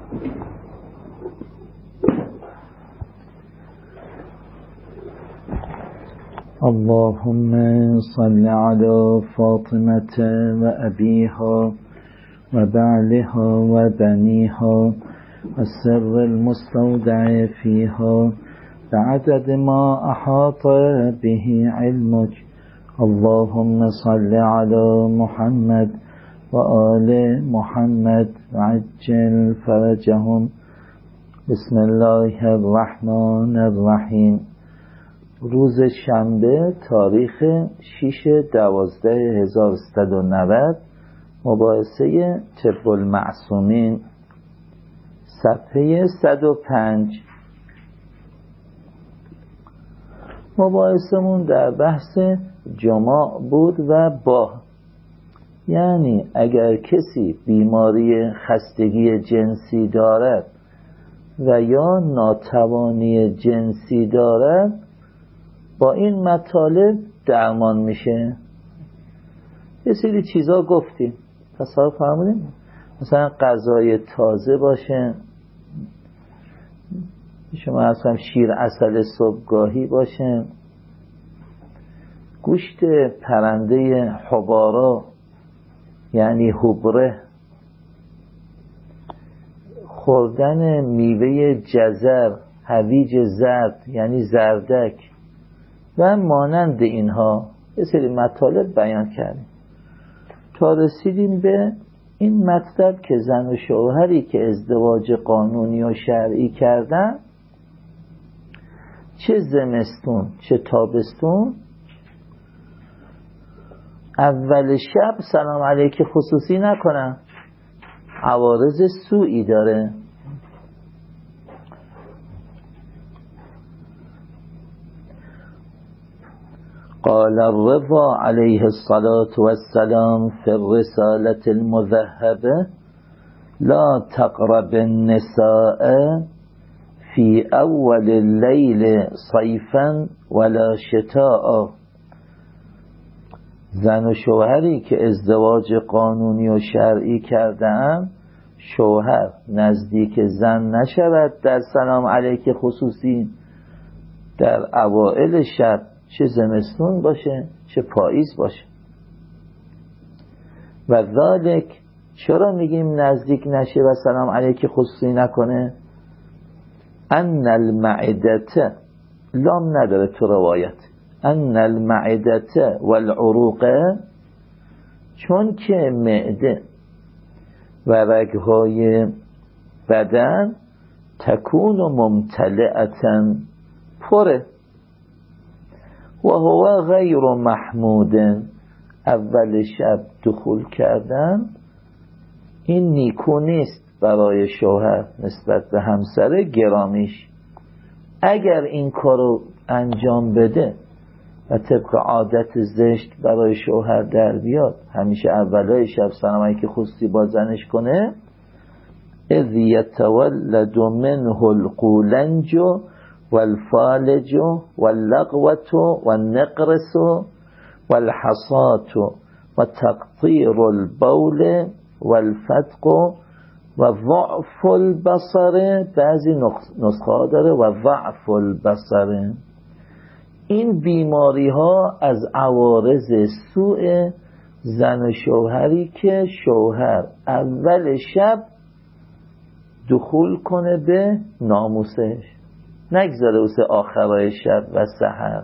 اللهم صل على فاطمة وأبيها وبعلها وبنيها والسر المستودع فيها بعدد ما أحاط به علمك. اللهم صل على محمد وآل محمد وعجل فرجهم. بسم الله الرحمن الرحیم. روز شنبه تاریخ 6/12/1190 مباحثه طب المعصومین صفحه 105. مباحثمون در بحث جماع بود و یعنی اگر کسی بیماری خستگی جنسی دارد و یا ناتوانی جنسی دارد با این مطالب درمان میشه. یه سری چیزا گفتیم، تصور فرمودیم، مثلا غذای تازه باشه، شما اصلا شیر عسل صبحگاهی باشه، گوشت پرنده حبارا یعنی حبره، خوردن میوه جزر، هویج زرد یعنی زردک و مانند اینها یه سری مطالب بیان کردیم تا رسیدیم به این مطلب که زن و شوهری که ازدواج قانونی و شرعی کردن چه زمستون چه تابستون اول شب سلام علیک خصوصی نکنن، عوارض سوئی داره. قال الرضا عليه الصلاة والسلام في الرسالة المذهبة لا تقرب النساء في أول الليل صيفا ولا شتاء. زن و شوهری که ازدواج قانونی و شرعی کرده‌اند شوهر نزدیک زن نشود در سلام علیک خصوصی در اوائل شب، چه زمستون باشه چه پاییز باشه. و ذالک، چرا میگیم نزدیک نشه و سلام علیک خصوصی نکنه؟ ان المعدة، لام نداره تو روایت، ان المعدة والعروق، چون که معده و رگهای بدن تکون ممتلئة، پره، و هو غیر محمود، اول شب دخول کردن این نیکو نیست برای شوهر نسبت به همسر گرامیش. اگر این کارو انجام بده و طبق عادت زشت برای شوهر در بیاد، همیشه اولای شب سلام علیک خصوصی با زنش کنه، اذ یتولد منه القولنج والفالج واللغوة والنقرس والحصاة وتقطير البول والفتق وضعف البصر، بعضی نسخه داره و ضعف البصر. این بیماری ها از عوارض سوء زن و شوهری که شوهر اول شب دخول کنه به ناموسش، نگذاره واسه آخرای شب و سحر.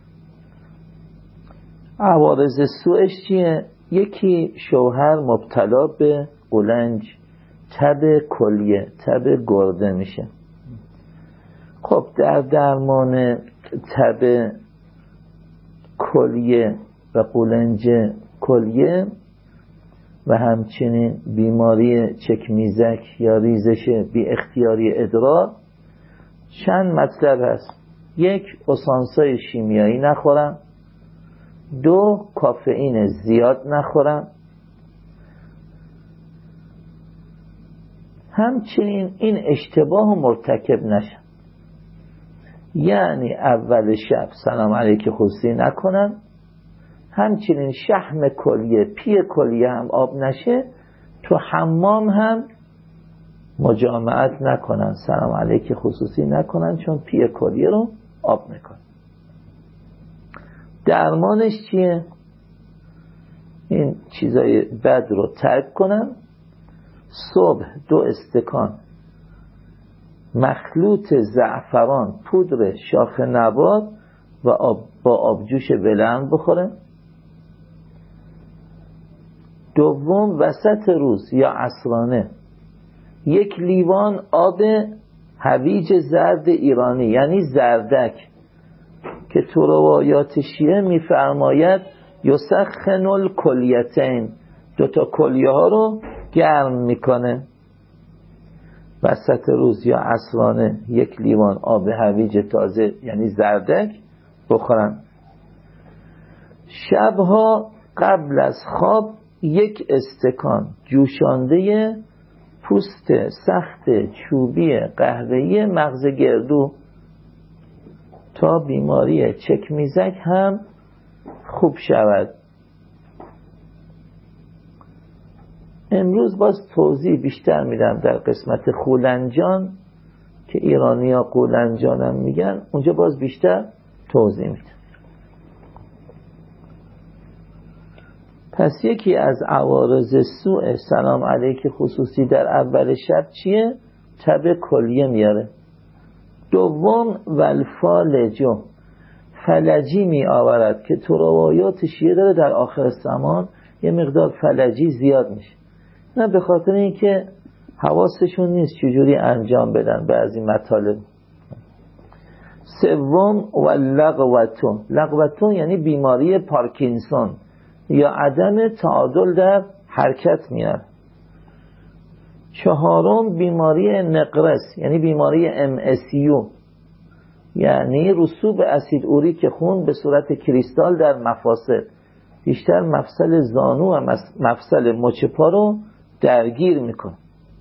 عوارض سوءش چیه؟ یکی شوهر مبتلا به قولنج، تب کلیه، تب گرده میشه. خب در درمان تب کلیه و قولنج کلیه و همچنین بیماری چکمیزک یا ریزش بی اختیاری ادرار چند مطلب هست. یک، اسانسای شیمیایی نخورن. دو، کافئین زیاد نخورن. همچنین این اشتباه مرتکب نشن، یعنی اول شب سلام علیک خصوصی نکنن، همچنین شحم کلیه، پی کلیه هم آب نشه، تو حمام هم مجامعت نکنن، سلام علیک خصوصی نکنن، چون پی کلیه رو آب میکنه. درمانش چیه؟ این چیزای بد رو ترک کنن. صبح 2 استکان مخلوط زعفران، پودر شاخ نبات و با آبجوش ولرم بخورن. دوم وسط روز یا عصرانه 1 لیوان آب هویج زرد ایرانی یعنی زردک که تو روایات شیعه میفرماید یسخن الکلیتین، 2 کلیه ها رو گرم میکنه. وسط روز یا عصرانه 1 لیوان آب هویج تازه یعنی زردک بخورن. شبها قبل از خواب 1 استکان جوشانده پوست سخت چوبی قهوه‌ای مغز گردو تا بیماری چکمیزک هم خوب شود. امروز باز توضیح بیشتر میدم در قسمت خولنجان که ایرانی ها قولنجان هم میگن، اونجا باز بیشتر توضیح میدم. پس یکی از عوارض سوء سلام علیک خصوصی در اول شب چیه؟ تب کلیه میاره. دوم والفالجو، فلجی می آورد که تو روایات شیعه داره در آخر زمان یه مقدار فلجی زیاد میشه. نه به خاطر اینکه حواسشون نیست چجوری انجام بدن بعضی مطالب. سوم واللغوتون، لغوتون یعنی بیماری پارکینسون یا عدم تعادل در حرکت میاد. چهارم بیماری نقرس یعنی بیماری MSU یعنی رسوب اسید اوریک خون به صورت کریستال در مفاصل، بیشتر مفصل زانو و مفصل مچ پا رو درگیر میکنه.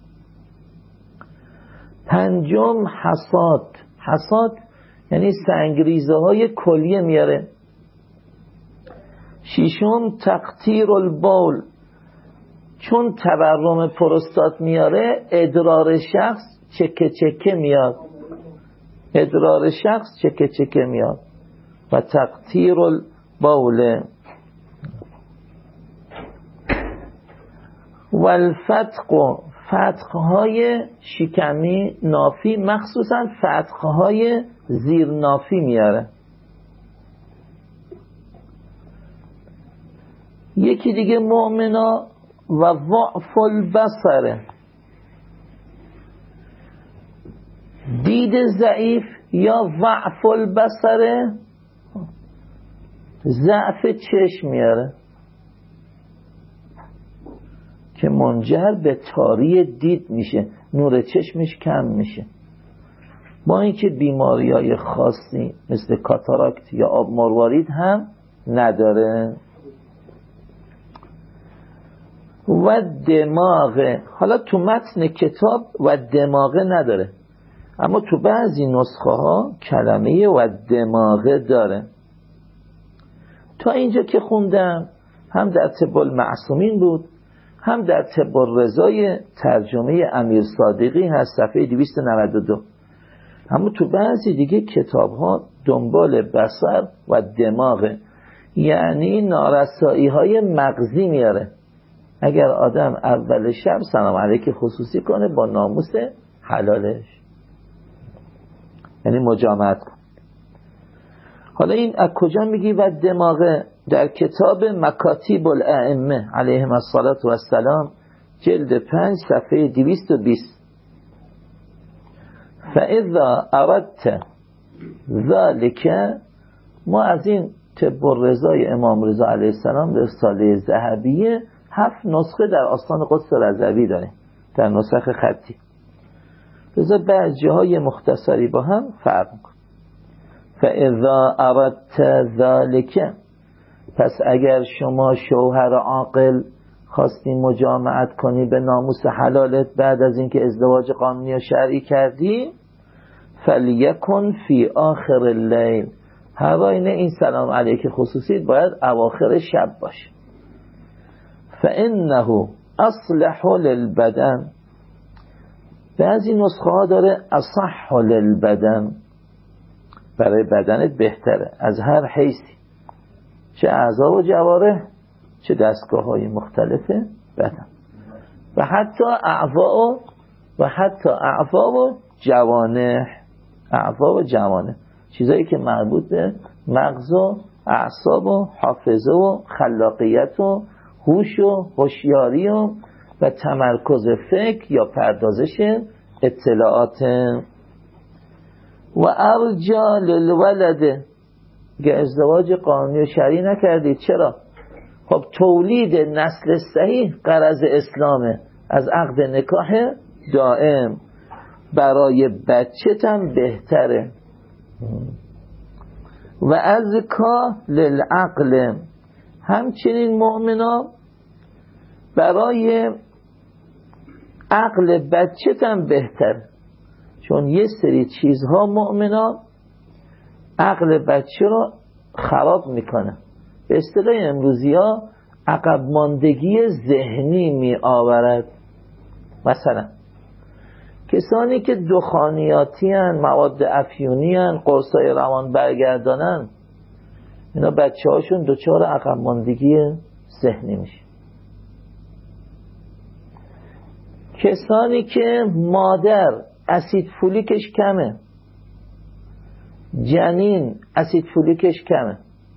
پنجم حساد یعنی سنگریزه های کلیه میاره. ششم تقطیر البول، چون تورم پروستات میاره ادرار شخص چکه چکه میاد، ادرار شخص چکه چکه میاد و تقطیر البول. والفتق، فتقهای شکمی نافی مخصوصا فتقهای زیر نافی میاره. یکی دیگه مؤمنا و ضعف البصر، دید ضعیف یا ضعف البصر، ضعف چشم میاره که منجر به تاری دید میشه، نور چشمش کم میشه. با اینکه بیماری‌های خاصی مثل کاتاراکت یا آب مروارید هم نداره. و دماغ، حالا تو متن کتاب و دماغه نداره، اما تو بعضی نسخه ها کلمه و دماغه داره. تا اینجا که خوندم هم در طب المعصومین بود، هم در طب الرضای ترجمه امیر صادقی هست صفحه 292. اما تو بعضی دیگه کتاب ها دنبال بصر و دماغه، یعنی نارسایی های مغزی میاره. اگر آدم اول شب سلام علیک خصوصی کنه با ناموس حلالش، یعنی مجامعت کن. حالا این از کجا میگی و دماغه؟ در کتاب مکاتیب الائمه علیهم الصلاة و السلام جلد 5 صفحه 220. فاذا اردت ذلك، ما از این طب الرضای امام رضا علیه السلام رساله ذهبیه 7 نسخه در آستان قدس رضوی داره در نسخ خطی، لذا بعض جاهای مختصری با هم فرق می‌کنه. فاذا اردت ذلك، پس اگر شما شوهر عاقل خواستی مجامعت کنی به ناموس حلالت بعد از اینکه ازدواج قانونی و شرعی کردی، فلیکن فی آخر اللیل، هواین این سلام علیک خصوصی باید اواخر شب باشه. فانه اصلح للبدن، بعضی نسخه ها داره اصح للبدن، برای بدنت بهتره از هر حیثی، چه اعضا و جوارح چه دستگاه های مختلف بدن و حتی اعضا و جوانح، چیزایی که مربوط به مغز و اعصاب و حافظه و خلاقیت و هوش و هوشیاری و تمرکز فکر یا پردازش اطلاعات. و ارجا للولد، که ازدواج قانونی و شرعی نکردید، چرا؟ خب تولید نسل صحیح غرض اسلامه، از عقد نکاح دائم برای بچت هم بهتره. و ازکا للعقل، همچنین مؤمنا برای عقل بچت هم بهتره، چون یه سری چیزها مؤمنا عقل بچه رو خراب میکنه. به اصطلاح امروزی ها عقب ماندگی ذهنی می آورد. مثلا کسانی که دخانیاتی هن، مواد افیونی هن، قرصای روان برگردانن، اینا بچه هاشون دچار عقب ماندگی ذهنی میشه. کسانی که مادر اسید فولیکش کمه، جنین اسید فولیکش کمه،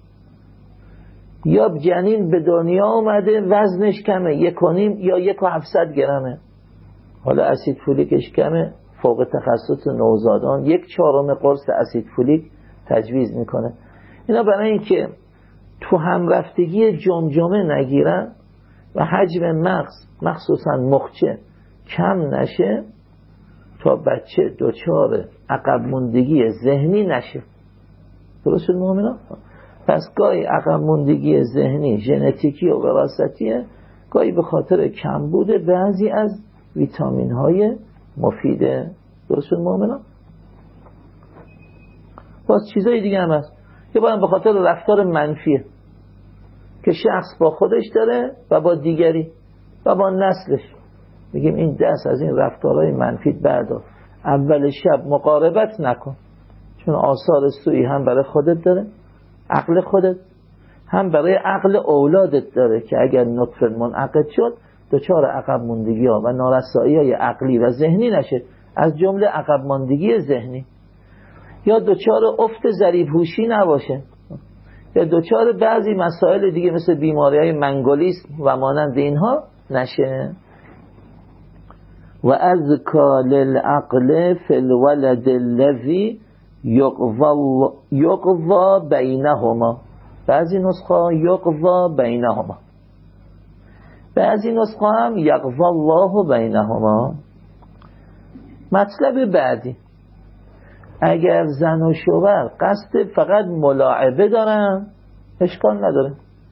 یا جنین به دنیا اومده وزنش کمه، 1.5 یا 1.7 گرمه، حالا اسید فولیکش کمه، فوق تخصص نوزادان 1/4 قرص اسید فولیک تجویز میکنه. اینا برای اینکه تو همرفتگی جمجمه نگیرن و حجم مغز مخصوصا مخچه کم نشه تا بچه دچار عقب موندگی ذهنی نشه. درست شد مؤمنا؟ پس گاهی عقب موندگی ذهنی ژنتیکی و وراثتیه، گاهی به خاطر کمبود بعضی از ویتامین های مفیده. درست شد مؤمنا؟ باز چیزای دیگه هم هست که باید به خاطر رفتار منفیه که شخص با خودش داره و با دیگری و با نسلش. میگیم این دست از این رفتارهای منفی بردار، اول شب مقاربت نکن، چون آثار سوئی هم برای خودت داره، عقل خودت، هم برای عقل اولادت داره که اگر نطفه منعقد شد دچار عقب موندگی ها و نارسایی های عقلی و ذهنی نشه، از جمله عقب ماندگی ذهنی، یا دچار افت ضریب هوشی نباشه، یا دچار بعضی مسائل دیگه مثل بیماری های منگولیسم و مانند اینها نشه. و ازکا للعقل فی الولد الذی یقضا بینهما، بعضی نسخه یقضا بینهما، بعضی نسخه هم یقضا الله بینهما. مطلب بعدی، اگر زن و شوهر قصد فقط ملاعبه دارن اشکال نداره.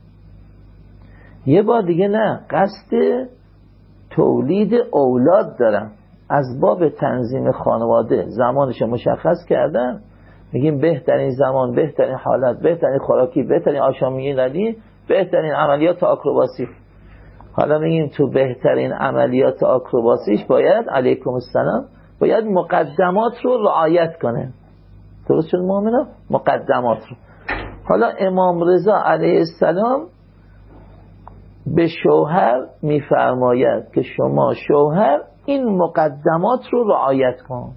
یه بار دیگه نه، قصد تولید اولاد دارن، از باب تنظیم خانواده زمانش مشخص کردن، میگیم بهترین زمان، بهترین حالت، بهترین خوراکی، بهترین آشامیدنی، بهترین عملیات آکروباسی. حالا میگیم تو بهترین عملیات آکروباسیش باید علیکم السلام باید مقدمات رو رعایت کنه. درست شد مؤمنا؟ مقدمات رو. حالا امام رضا علیه السلام به شوهر میفرماید که شما شوهر این مقدمات رو رعایت کن.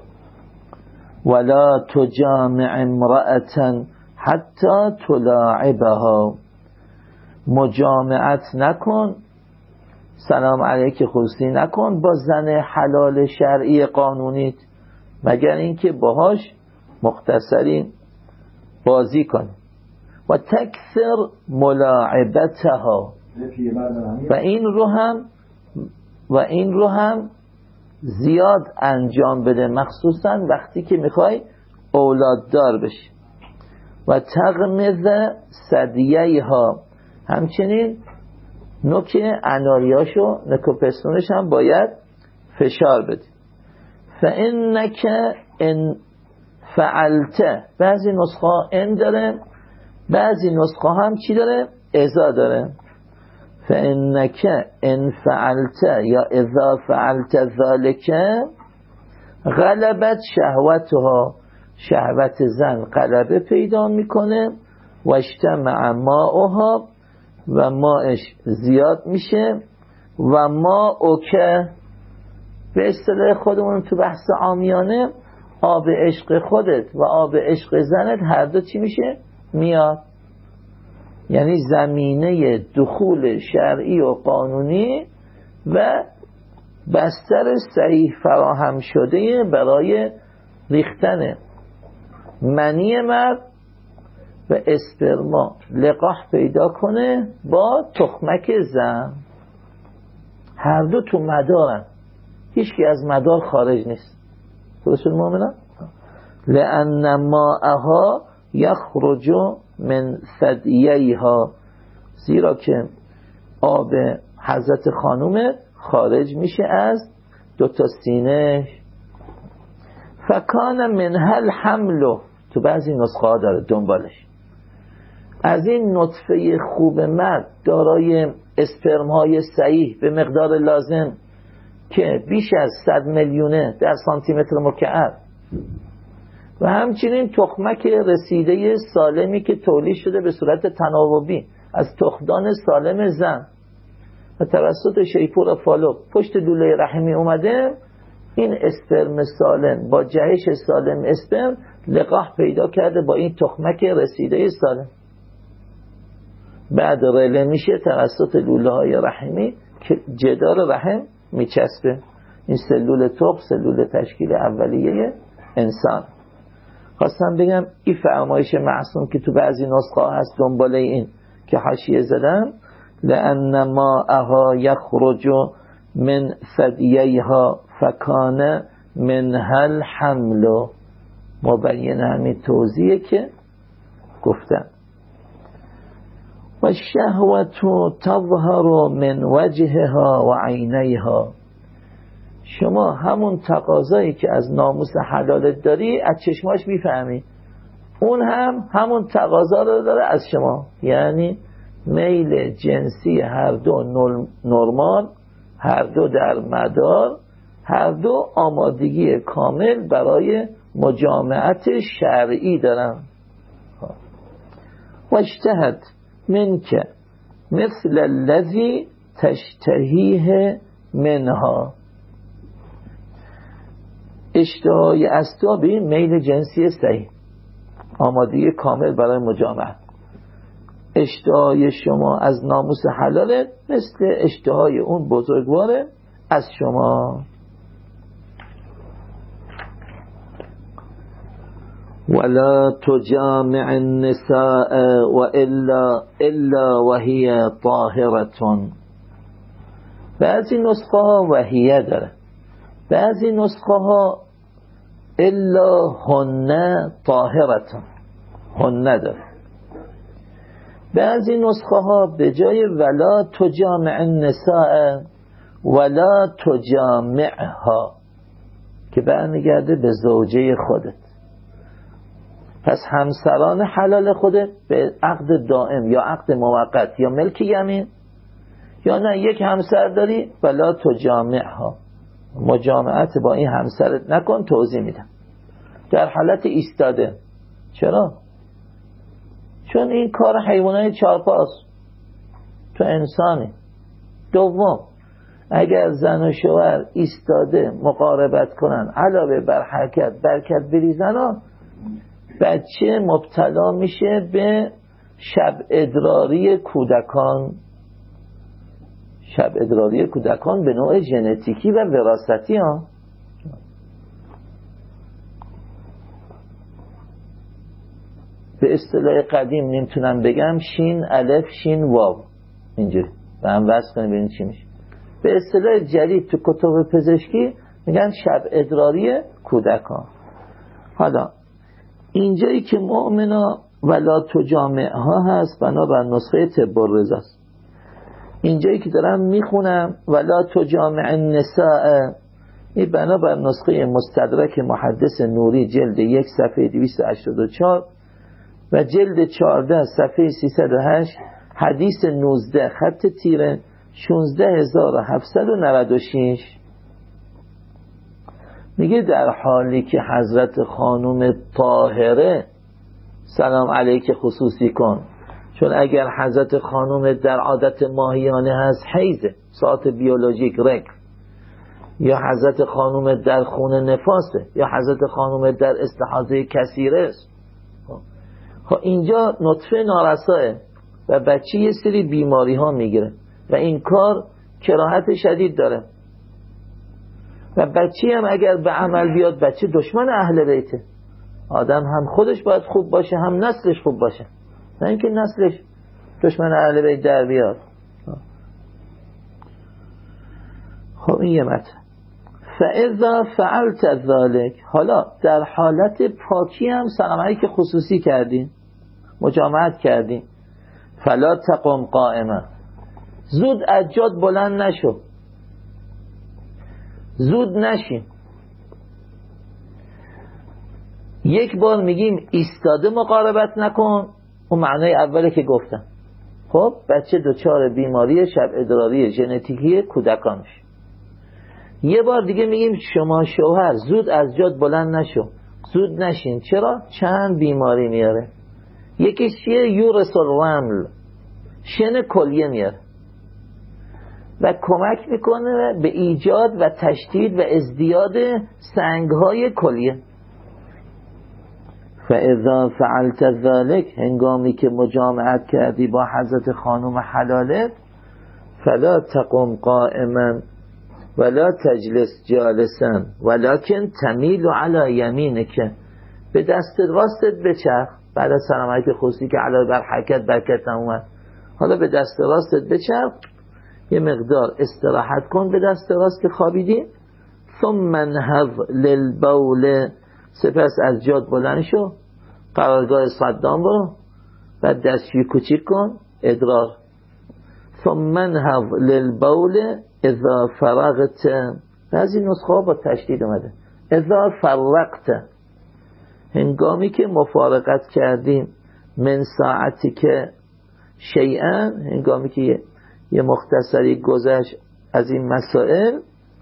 ولا تجامع امرأة حتی تلاعبها، مجامعت نکن، سلام علیک خصوصی نکن با زن حلال شرعی قانونیت مگر اینکه باهاش مختصری بازی کن. و تکثر ملاعبتها، و این رو هم زیاد انجام بده، مخصوصا وقتی که میخوای اولاددار بشی. و تغمض ثدییها، همچنین نوک اناریاشو، نوک و پستونش هم باید فشار بدی. فانک ان فعلت، بعضی نسخه ان داره، بعضی نسخه هم چی داره؟ اذا داره. فانک ان فعلت یا اذا فعلت ذلك غلبت شهوتها، شهوت زن غلبه پیدا میکنه، و اجتمع ماؤها، و ماءش زیاد میشه، و ماؤکه، به اصطلاح خودمون تو بحث عامیانه، آب عشق خودت و آب عشق زنت هر دو چی میشه؟ میاد. یعنی زمینه دخول شرعی و قانونی و بستر صحیح فراهم شده برای ریختن منی مرد و اسپرما لقاح پیدا کنه با تخمک زن. هر دو تو مدارن، هیچکی از مدار خارج نیست. درست مؤمنان؟ لأن ماءها یخرج من ثدییها، زیرا که آب حضرت خانوم خارج میشه از دوتا سینه. فکان منها الحمل، تو بعضی نسخه ها داره دنبالش، از این نطفه خوب مرد دارای اسپرم های صحیح به مقدار لازم که بیش از 100 میلیونه در سانتی متر مکعب، و همچنین تخمک رسیده سالمی که تولید شده به صورت تناوبی از تخمدان سالم زن و توسط شیپور فالوپ پشت لوله رحمی اومده، این اسپرم سالم با جهش سالم اسپرم لقاح پیدا کرده با این تخمک رسیده سالم، بعد رله میشه توسط لوله های رحمی که جدار رحم میچسبه. این سلول تخم سلول تشکیل اولیه انسان. خواستم بگم این فرمایش معصوم که تو بعضی نسخه ها هست دنباله این که حاشیه زدم، لأن ماءها یخرج من ثدییها فکان منها الحمل، مبین همین توضیحه که گفتم. و الشهوة تظهر من وجهها و عینیها، شما همون تقاضایی که از ناموس حلالت داری از چشماش میفهمی، اون هم همون تقاضا رو داره از شما. یعنی میل جنسی هر دو نرمال، هر دو در مدار، هر دو آمادگی کامل برای مجامعت شرعی دارن. و اجتهد منک مثل الذی تشتهیه منها، اشتهای از تو به میل جنسی صحیح، آمادگی کامل برای مجامعت. اشتهای شما از ناموس حلاله مثل اشتهای اون بزرگواره از شما. ولا تجامع النساء الا وهي طاهرة، بعضی نسخه ها وهیه داره، بعضی نسخه ها الا هن طاهرة هن داره، بعضی نسخه ها به جای ولا تجامع النساء ولا تجامعها که برمیگرده به زوجه خودت. پس همسران حلال خودت به عقد دائم یا عقد موقت یا ملک یمین، یا نه یک همسر داری ولا تجامعها، مجامعت با این همسرت نکن. توضیح میدم. در حالت ایستاده. چرا؟ چون این کار حیوانای چارپاست، تو انسانی. دوم، اگر زن و شوهر ایستاده مقاربت کنن علاوه بر حرکت برکت بریزن، بچه مبتلا میشه به شب ادراری کودکان. شب ادراری کودکان به نوع ژنتیکی و وراثتی ها. به اصطلاح قدیم نمیتونم بگم شین الف شین واو، اینجوری و هم وصل کنیم ببینید چی میشه. به اصطلاح جدید تو کتب پزشکی میگن شب ادراری کودکان. حالا اینجایی که مؤمنا ولا تجامعها هست بنابر نسخه طب الرضا است. اینجایی که دارم میخونم ولا تجامع النساء، این بنابر نسخه مستدرک محدث نوری جلد 1 صفحه 284 و جلد 14 صفحه 308 حدیث 19 خط تیره 16796. میگه در حالی که حضرت خانم طاهره سلام علیک خصوصی کن، چون اگر حضرت خانم در عادت ماهیانه هست حیزه، ساعت بیولوژیک رگ، یا حضرت خانم در خون نفاسه، یا حضرت خانم در استحاضه کثیره است، خب اینجا نطفه نارساه و بچه یه سری بیماری ها میگیره و این کار کراهت شدید داره و بچه هم اگر به عمل بیاد بچه دشمن اهل بیته. آدم هم خودش باید خوب باشه هم نسلش خوب باشه، نه اینکه نسلش دشمن اهل بیت در بیاد. خب این یه مطلب. فاذا فعلت ذلك، حالا در حالت پاکی هم سلام علیک خصوصی کردین، مجامعت کردین، فلا تقم قائما، زود از جات بلند نشو، زود نشین. یک بار میگیم ایستاده مقاربت نکن، اون معنای اوله که گفتم. خب بچه دچار بیماری شب ادراری ژنتیکی کودکان میشه. یه بار دیگه میگیم شما شوهر زود از جات بلند نشو، زود نشین. چرا؟ چند بیماری میاره. یکیش چیه؟ یورث الرمل، شن کلیه میاره و کمک میکنه به ایجاد و تشدید و ازدیاد سنگهای کلیه. فاذا فعلت ذلك، هنگامی که مجامعت کردی با حضرت خانم حلالت، فلا تقم قائما ولا تجلس جالسا ولكن تمیل علی یمینک، به دست راستت بچرخ. بعد از سلام علیک خصوصی که علاوه بر حرکت برکت نمومد، حالا به دست راستت بچرخ، یه مقدار استراحت کن به دست راست که خوابیدی. ثم انهض للبول، سپس از جات بلند شو، قرارگاه صدام برو، بعد دستشویی کوچیک کن، ادرار. ثم انهض للبول اذا فرغت، بعضی نسخه ها با تشدید اومده، اذا فرغت، هنگامی که مفارقت کردیم، من ساعتی که شیئا، هنگامی که یه مختصری گذشت از این مسائل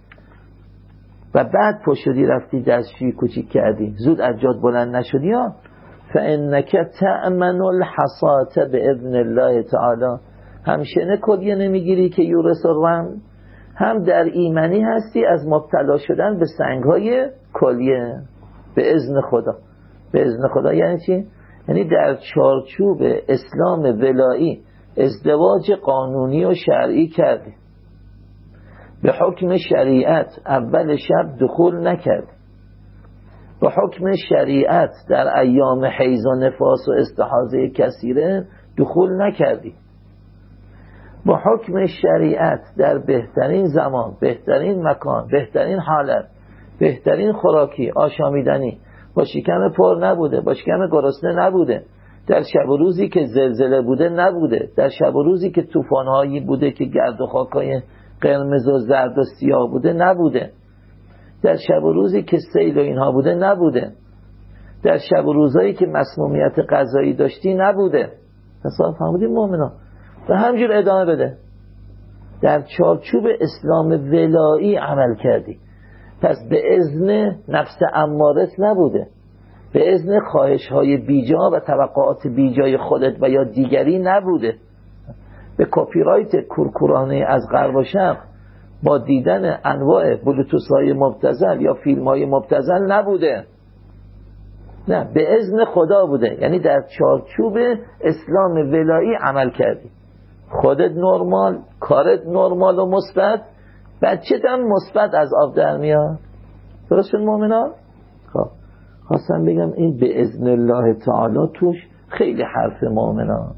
و بعد پشودی رفتی دستشویی کوچیک کردی، زود از جات بلند نشدی ها، فانک تأمن الحصاة باذن الله تعالی، هم شن کلیه نمیگیری که یورث الرمل، هم در ایمنی هستی از مبتلا شدن به سنگهای کلیه به اذن خدا. به اذن خدا یعنی چی؟ یعنی در چارچوب اسلام ولایی ازدواج قانونی و شرعی کردی، به حکم شریعت اول شب دخول نکردی، به حکم شریعت در ایام حیض و نفاس و استحاضه کثیره دخول نکردی، با حکم شریعت در بهترین زمان، بهترین مکان، بهترین حالت، بهترین خوراکی آشامیدنی، با شکم پر نبوده، با شکم گرسنه نبوده، در شب و روزی که زلزله بوده نبوده، در شب و روزی که طوفان‌هایی بوده که گرد و خاکای قرمز و زرد و سیاه بوده نبوده، در شب و روزی که سیل و اینها بوده نبوده، در شب و روزایی که مسمومیت غذایی داشتی نبوده. حساب فهمیدین مؤمنان؟ و همجور ادامه بده. در چارچوب اسلام ولایی عمل کردی، پس به اذن نفس امارت نبوده، به اذن خواهش‌های بیجا و توقعات بیجای خودت و یا دیگری نبوده، به کپی رایت کورکورانه از غرب و شرق با دیدن انواع بلوتوث‌های مبتذل یا فیلم‌های مبتذل نبوده، نه، به اذن خدا بوده. یعنی در چارچوب اسلام ولایی عمل کردی، خودت نرمال، کارت نرمال و مثبت، بچه‌ت هم مثبت از آب در میاد. درست شد مؤمنان؟ خب خواستم بگم این به اذن الله تعالی توش خیلی حرف مؤمنان.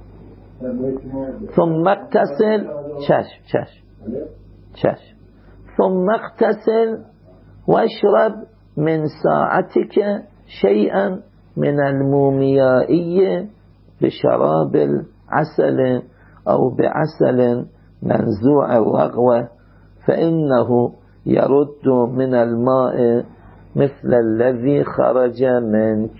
ثم اغتسل، چشم ثم اغتسل واشرب من ساعتك شيئا من الموميائي بشراب العسل او بعسل منزوع الرغوة فإنه يرد من الماء مثل الذي خرج منك.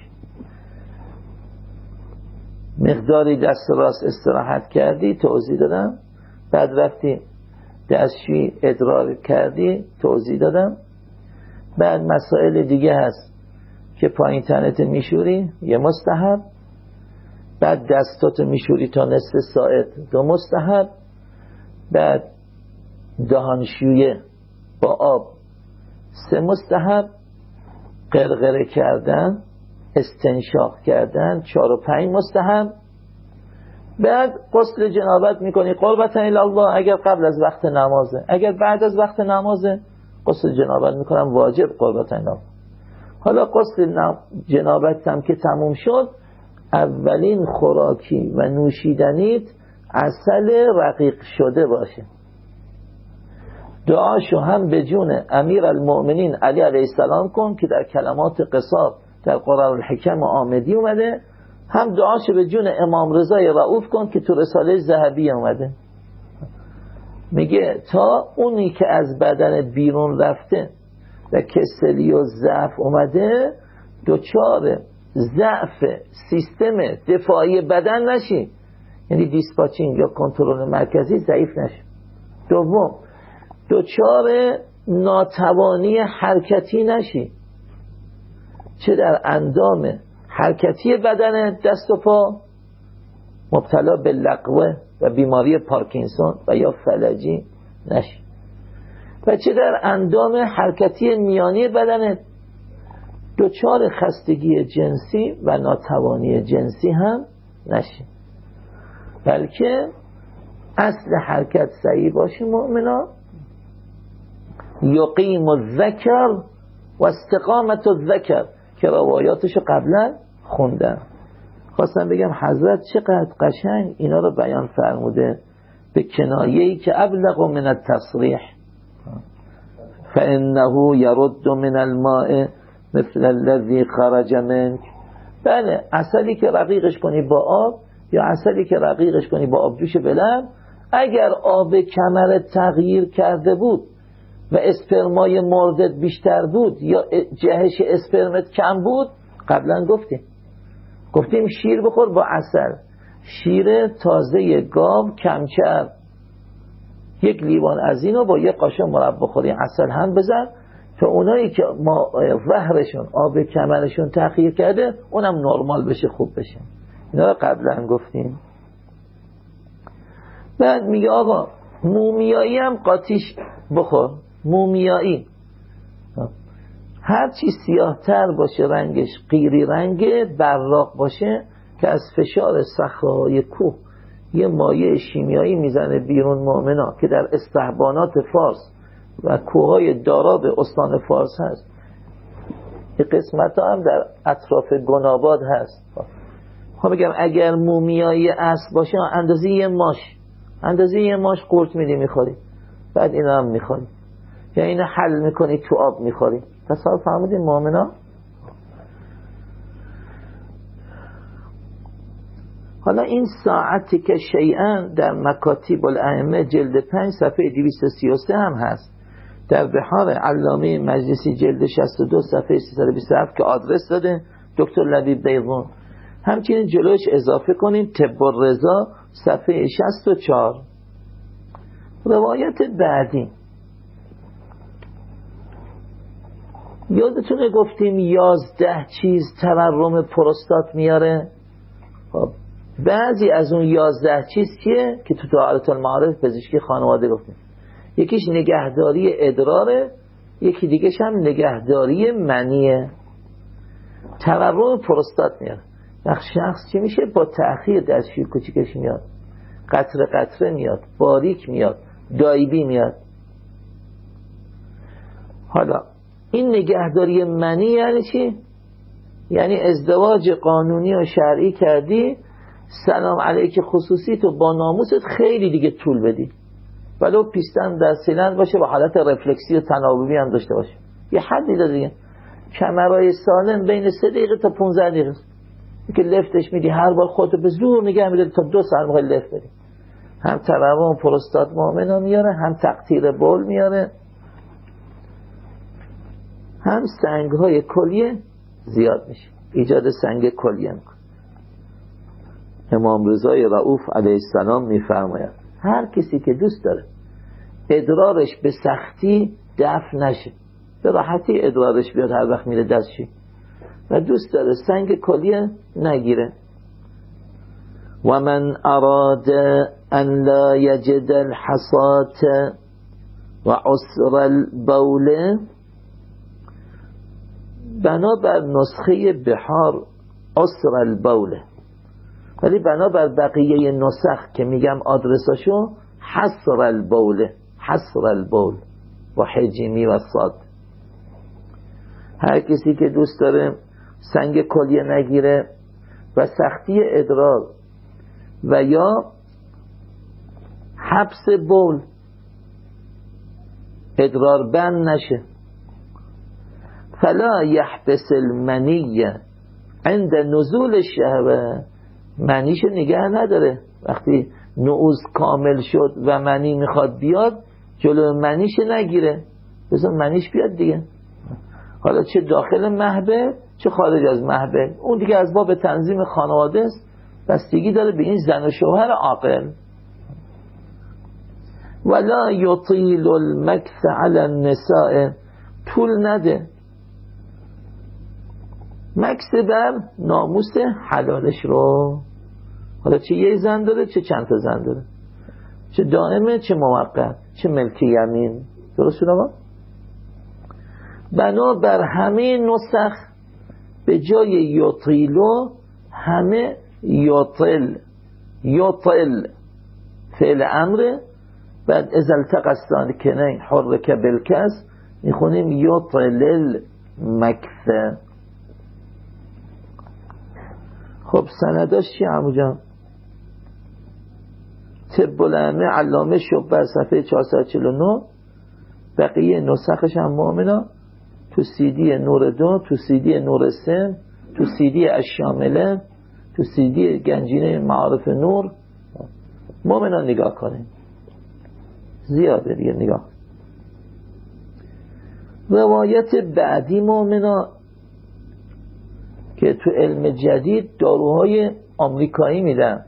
مقداری دست راست استراحت کردی، توضیح دادم، بعد رفتی دستشویی ادرار کردی، توضیح دادم، بعد مسائل دیگه هست که پایین تنت میشوری یه مستحب، بعد دستاتو میشوری تا نصف ساعت 2 مستحب، بعد دهانشویه با آب 3 مستحب، غرغره کردن، استنشاق کردن 4 و 5 مستحب، بعد غسل جنابت میکنی قربتا الی الله اگر قبل از وقت نمازه، اگر بعد از وقت نمازه غسل جنابت میکنم واجب قربتا الی الله. حالا غسل جنابت هم که تموم شد، اولین خوراکی و نوشیدنیت عسل رقیق شده باشه. دعاشو هم به جون امیر المؤمنین علی علیه السلام کن که در کلمات قصاب در قرآن الحکم آمدی اومده، هم دعاشو به جون امام رضای رؤوف کن که تو رساله ذهبی اومده. میگه تا اونی که از بدن بیرون رفته و کسلی و ضعف اومده دچار ضعف سیستم دفاعی بدن نشی، یعنی دیسپاچینگ یا کنترل مرکزی ضعیف نشی. دوم دچار ناتوانی حرکتی نشی، چه در اندام حرکتی بدن دست و پا مبتلا به لقوه و بیماری پارکینسون و یا فلجی نشی، و چه در اندام حرکتی میانی بدن دچار خستگی جنسی و ناتوانی جنسی هم نشی، بلکه اصل حرکت صحیح باشه. مؤمنا یقیم الذکر و استقامت الذکر که روایاتشو قبلا خوندم. خواستم بگم حضرت چقدر قشنگ اینا رو بیان فرموده به کنایه‌ای که ابلغ من التصریح، فانه یرد من الماء مثل الذي خرج منك. بله عسلی که رقیقش کنی با آب یا عسلی که رقیقش کنی با آب جوش بلند، اگر آب کمرت تغییر کرده بود و اسپرمای مردت بیشتر بود یا جهش اسپرمت کم بود، قبلا گفتیم شیر بخور با عسل، شیر تازه گاو کمچر، 1 لیوان از اینو با 1 قاشق مربا بخوری، عسل هم بزن تا اونایی که وهرشون آب کمرشون تغییر کرده اونم نرمال بشه، خوب بشه. اینا رو قبلا گفتیم. بعد میگه آقا مومیایی هم قاطیش بخور. مومیایی هر چی سیاه تر باشه رنگش، قیری رنگه، براق باشه، که از فشار صخره‌های کوه یه مایع شیمیایی میزنه بیرون مؤمنا که در استحبانات فارس و کوههای دارا به استان فارس هست، یه قسمت هم در اطراف گناباد هست. خب بگم اگر مومیایی اسب باشه اندازه یه ماش قورت میدی میخوری، بعد اینا هم میخوری یا اینو حل میکنی تو آب میخوری. تصور فهمیدین مؤمنا؟ حالا این ساعتی که شیئا در مکاتیب الائمه جلد 5 صفحه 233 هم هست، در بحار علامه مجلسی جلد 62 صفحه 327 که آدرس داده دکتر لبیب بیضون. همچنین جلوش اضافه کنیم طب الرضا صفحه 64. روایت بعدی یادتونه گفتیم 11 چیز تورم پروستات میاره. خب بعضی از اون 11 چیز کیه که تو تعالت المعارف پزشکی خانواده گفتیم؟ یکیش نگهداری ادراره، یکی دیگهش هم نگهداری منیه. تورم پروستات میاره. شخص چی میشه؟ با تأخیر دستشویی کوچیکش میاد، قطره قطره میاد، باریک میاد، دایبی میاد. حالا این نگهداری منی یعنی چی؟ یعنی ازدواج قانونی و شرعی کردی، سلام علیک خصوصی تو با ناموست خیلی دیگه طول بدی، ولو پیستن در سیلند باشه با حالت رفلکسی و تناوبی هم داشته باشه، یه حدی داره دیگه. کمرای سالم بین 3 دقیقه تا 15 دقیقه که لفتش میدی، هر بار خودتو به زور نگه میداری تا 2 ساعت موقع لفت بدی. هم تورم پروستات مؤمنا میاره، هم تقطیر بول میاره، هم سنگ‌های کلیه زیاد میشه، ایجاد سنگ کلیه میکنه. امام رضای رؤوف علیه السلام میفرماید هر کسی که دوست داره ادرارش به سختی دفع نشه، به راحتی ادرارش بیاد هر وقت میره دستشویی و دوست داره سنگ کلیه نگیره. و من اراد ان لا یجد الحصاة و عسر البول، بنابر نسخه بحار عسر البول، ولی بنابر بقیه نسخ که میگم آدرساشو حسر البول، حسر البول با حجیمی و صاد. هر کسی که دوست داره سنگ کلیه نگیره و سختی ادرار و یا حبس بول، ادرار بند نشه، فلا یحبس المنی عند نزول الشهوه، منیش نگه نداره. وقتی نعوز کامل شد و منی میخواد بیاد جلو منیش نگیره، بذار منیش بیاد دیگه، حالا چه داخل محبه چه خارج از محبه، اون دیگه از باب تنظیم خانواده است، بستگی داره به این زن و شوهر عاقل. ولا یطیل المکث علی النساء، طول نده مکث بر ناموس حلالش رو، حالا چه یه زن داره چه چند تا زن داره، چه دائمه چه موقت چه ملک یمین. درست شد آقا؟ بنا بر همه نسخ به جای یطیلو همه یطل، یطل فعل امره، بعد از التقستان کنین حرک بالکس میخونیم یطل المکث. خب سنداش چی عمو جان؟ طب العلمه علامه شبه صفحه 449، بقیه نسخش هم مؤمنا تو CD نور 2، تو CD نور 3، تو CD الشامله، تو CD گنجینه معارف نور، مؤمنا نگاه کنیم زیاده دیگه نگاه. روایت بعدی مؤمنا که تو علم جدید داروهای آمریکایی میدن،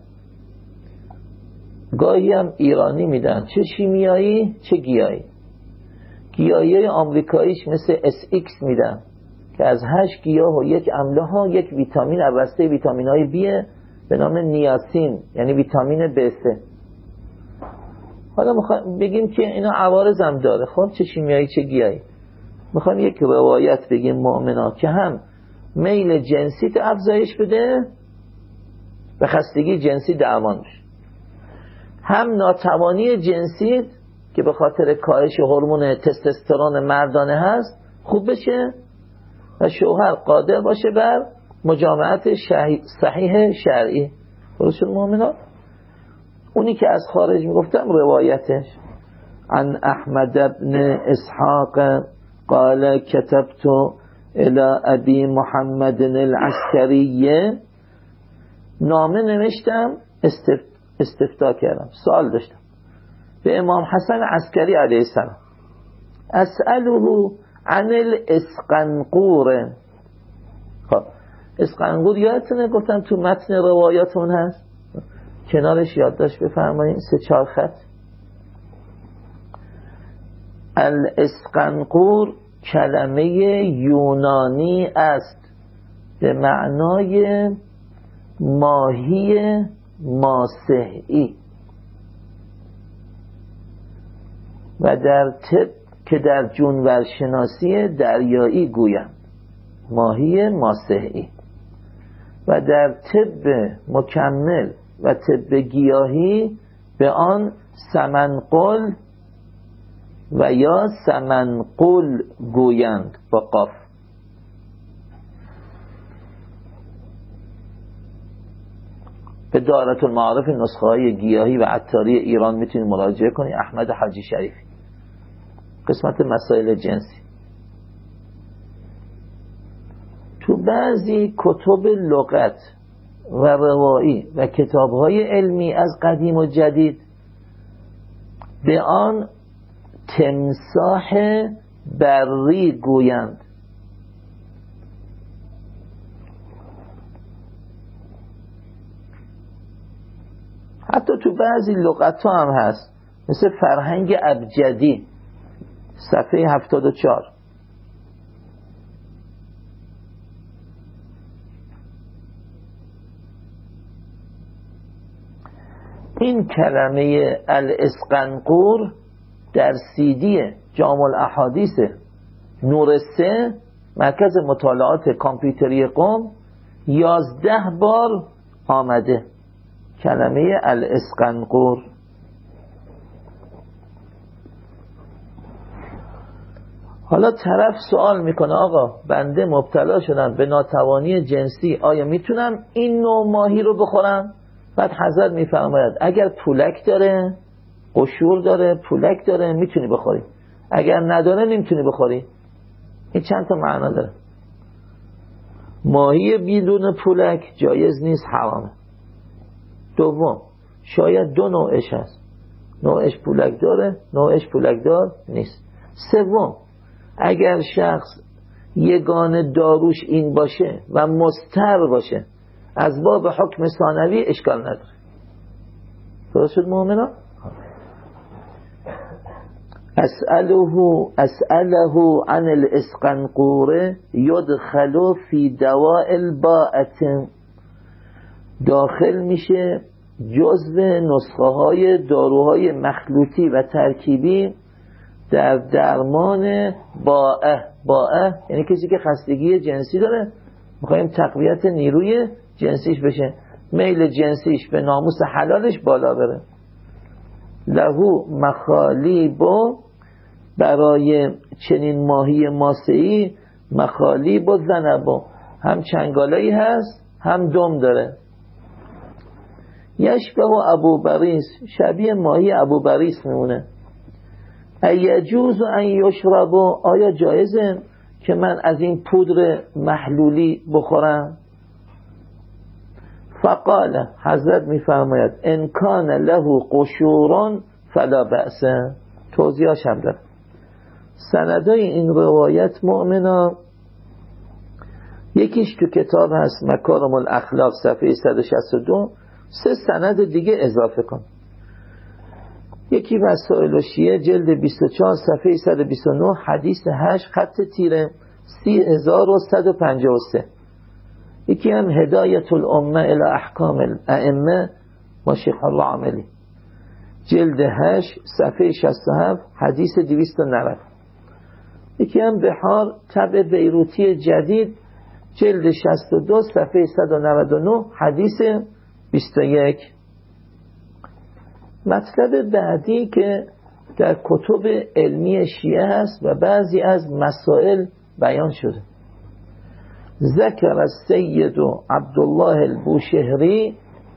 گاهی هم ایرانی میدن، چه شیمیایی چه گیاهی. گیاهی آمریکاییش مثل SX میدن که از 8 گیاه و 1 املاح ها 1 ویتامین بسته ویتامین های بیه به نام نیاسین، یعنی ویتامین B3. حالا میخوایم بگیم که اینا عوارض هم داره، خب چه شیمیایی چه گیاهی. میخوایم یک روایت بگیم مؤمنا که هم میل جنسی تو افزایش بده و خستگی جنسی درمان بشه، هم ناتوانی جنسی که به خاطر کاهش هورمون تستوسترون مردانه هست خوب بشه و شوهر قادر باشه بر مجامعت صحیح شرعی. درست شد مؤمنان؟ اونی که از خارج میگفتم روایتش عن احمد بن اسحاق قال كتبت الى ابي محمد العسكري، نامه نوشتم استفتاء کردم، سوال داشتم به امام حسن عسکری علیه السلام، اسأله عن الاسقنقور. خب اسقنقور یادتونه گفتم تو متن روایاتون هست، کنارش یادداشت بفرمایید 3-4 خط. الاسقنقور کلمه یونانی است به معنای ماهی ماسه‌ای و در طب که در جونورشناسی دریایی گویم ماهی ماسه‌ای و در طب مکمل و طب گیاهی به آن سمنقل و یا سمنقل گویند با قاف. به دائره المعارف نسخه های گیاهی و عطاری ایران میتونید مراجعه کنید، احمد حاجی شریفی، قسمت مسائل جنسی. تو بعضی کتب لغت و روایی و کتاب‌های علمی از قدیم و جدید به آن تمساح بری گویند. حتی تو بعضی لغت ها هم هست، مثل فرهنگ ابجدی صفحه 74 این کلمه الاسقنقور در CD جامع الاحادیث نور 3 مرکز مطالعات کامپیوتری قم 11 بار آمده کلمه الاسقنقور. حالا طرف سوال میکنه آقا بنده مبتلا شدم به ناتوانی جنسی، آیا میتونم این نوع ماهی رو بخورم؟ بعد حضرت میفرماید اگر پولک داره، قشور داره، پولک داره میتونی بخوری، اگر نداره نمیتونی بخوری. این چند تا معنا داره. ماهی بدون پولک جایز نیست، حرامه. دوم شاید دو نوعش هست، نوعش پولک داره، نوعش پولک دار نیست. سوم اگر شخص یگانه داروش این باشه و مستر باشه از باب حکم ثانوی اشکال نداره. درست شد مؤمنان؟ اسأله عن الاسقنقور يدخل في دواء الباءة، داخل میشه جزو نسخه های داروهای مخلوطی و ترکیبی در درمان باء یعنی کسی که خستگی جنسی داره، میخوایم تقویت نیروی جنسیش بشه، میل جنسیش به ناموس حلالش بالا بره. لهو مخالیب، برای چنین ماهی ماسه‌ای مخالیب و ذنب، هم چنگالایی هست هم دم داره. یشبه ابو بریس، شبیه ماهی ابو بریس میمونه. ایجوز ان یشرب، آیا جایزه که من از این پودر محلولی بخورم؟ فقال، حضرت میفرماید ان کان له قشور فلا بأس. توضیحش هم داره. سندای این روایت مؤمنا، یکیش تو کتاب هست مکارم الاخلاق صفحه 162، 3 سند دیگه اضافه کن. یکی وسائل شیعه جلد 24 صفحه 129 حدیث 8 خط تیره 3153. یکی هم هدایت الامه الى احکام الائمه با شیخ الله عاملی جلد 8 صفحه 67 حدیث 290. یکی هم بحار طبع بیروتی جدید جلد 62 صفحه 199 حدیث 21. مطلب بعدی که در کتب علمی شیعه هست و بعضی از مسائل بیان شده. ذکر السید عبدالله البوشهری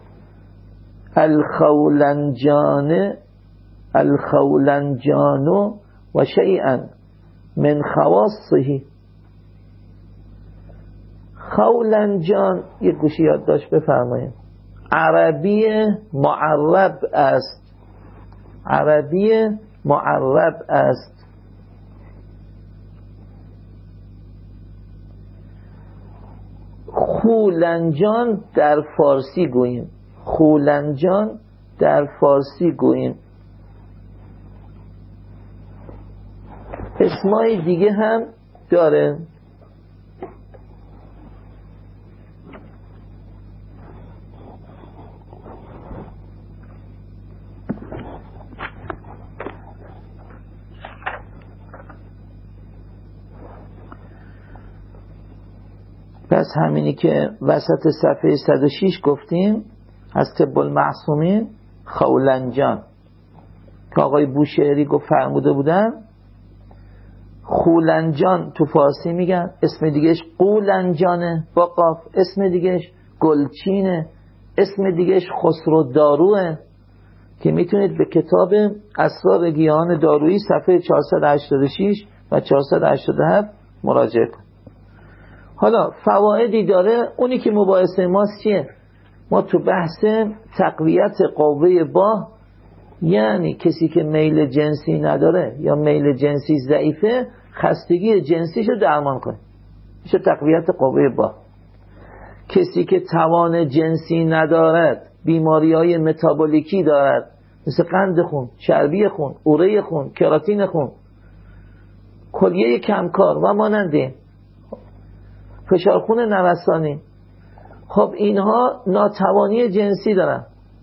الخولنجان و شیئا من خواصه. خولنجان یک گوشی یادداشت بفرمایید، عربی معرب است، عربی معرب است. خولنجان در فارسی گوییم، خولنجان در فارسی گوییم. اسمای دیگه هم داره. پس همینی که وسط صفحه 106 گفتیم از طب المعصومین، خولنجان که آقای بوشهری گفت فرموده بودن، خولنجان تو فارسی میگن، اسم دیگهش قولنجانه با قاف، اسم دیگهش گلچینه، اسم دیگهش خسرو داروه که میتونید به کتاب اسرار گیاهان دارویی صفحه 486 و 487 مراجعه کنید. حالا فوایدی داره، اونی که مباحثه ماست چیه؟ ما تو بحث تقویت قوه با، یعنی کسی که میل جنسی نداره یا میل جنسی ضعیفه، خستگی جنسیشو درمان کنه، میشه تقویت قوه با. کسی که توان جنسی ندارد، بیماری‌های متابولیکی دارد مثل قند خون، چربی خون، اوره خون، کراتین خون، کلیه کمکار و ماننده، فشار خون نوسانی، خب اینها ناتوانی جنسی دارن.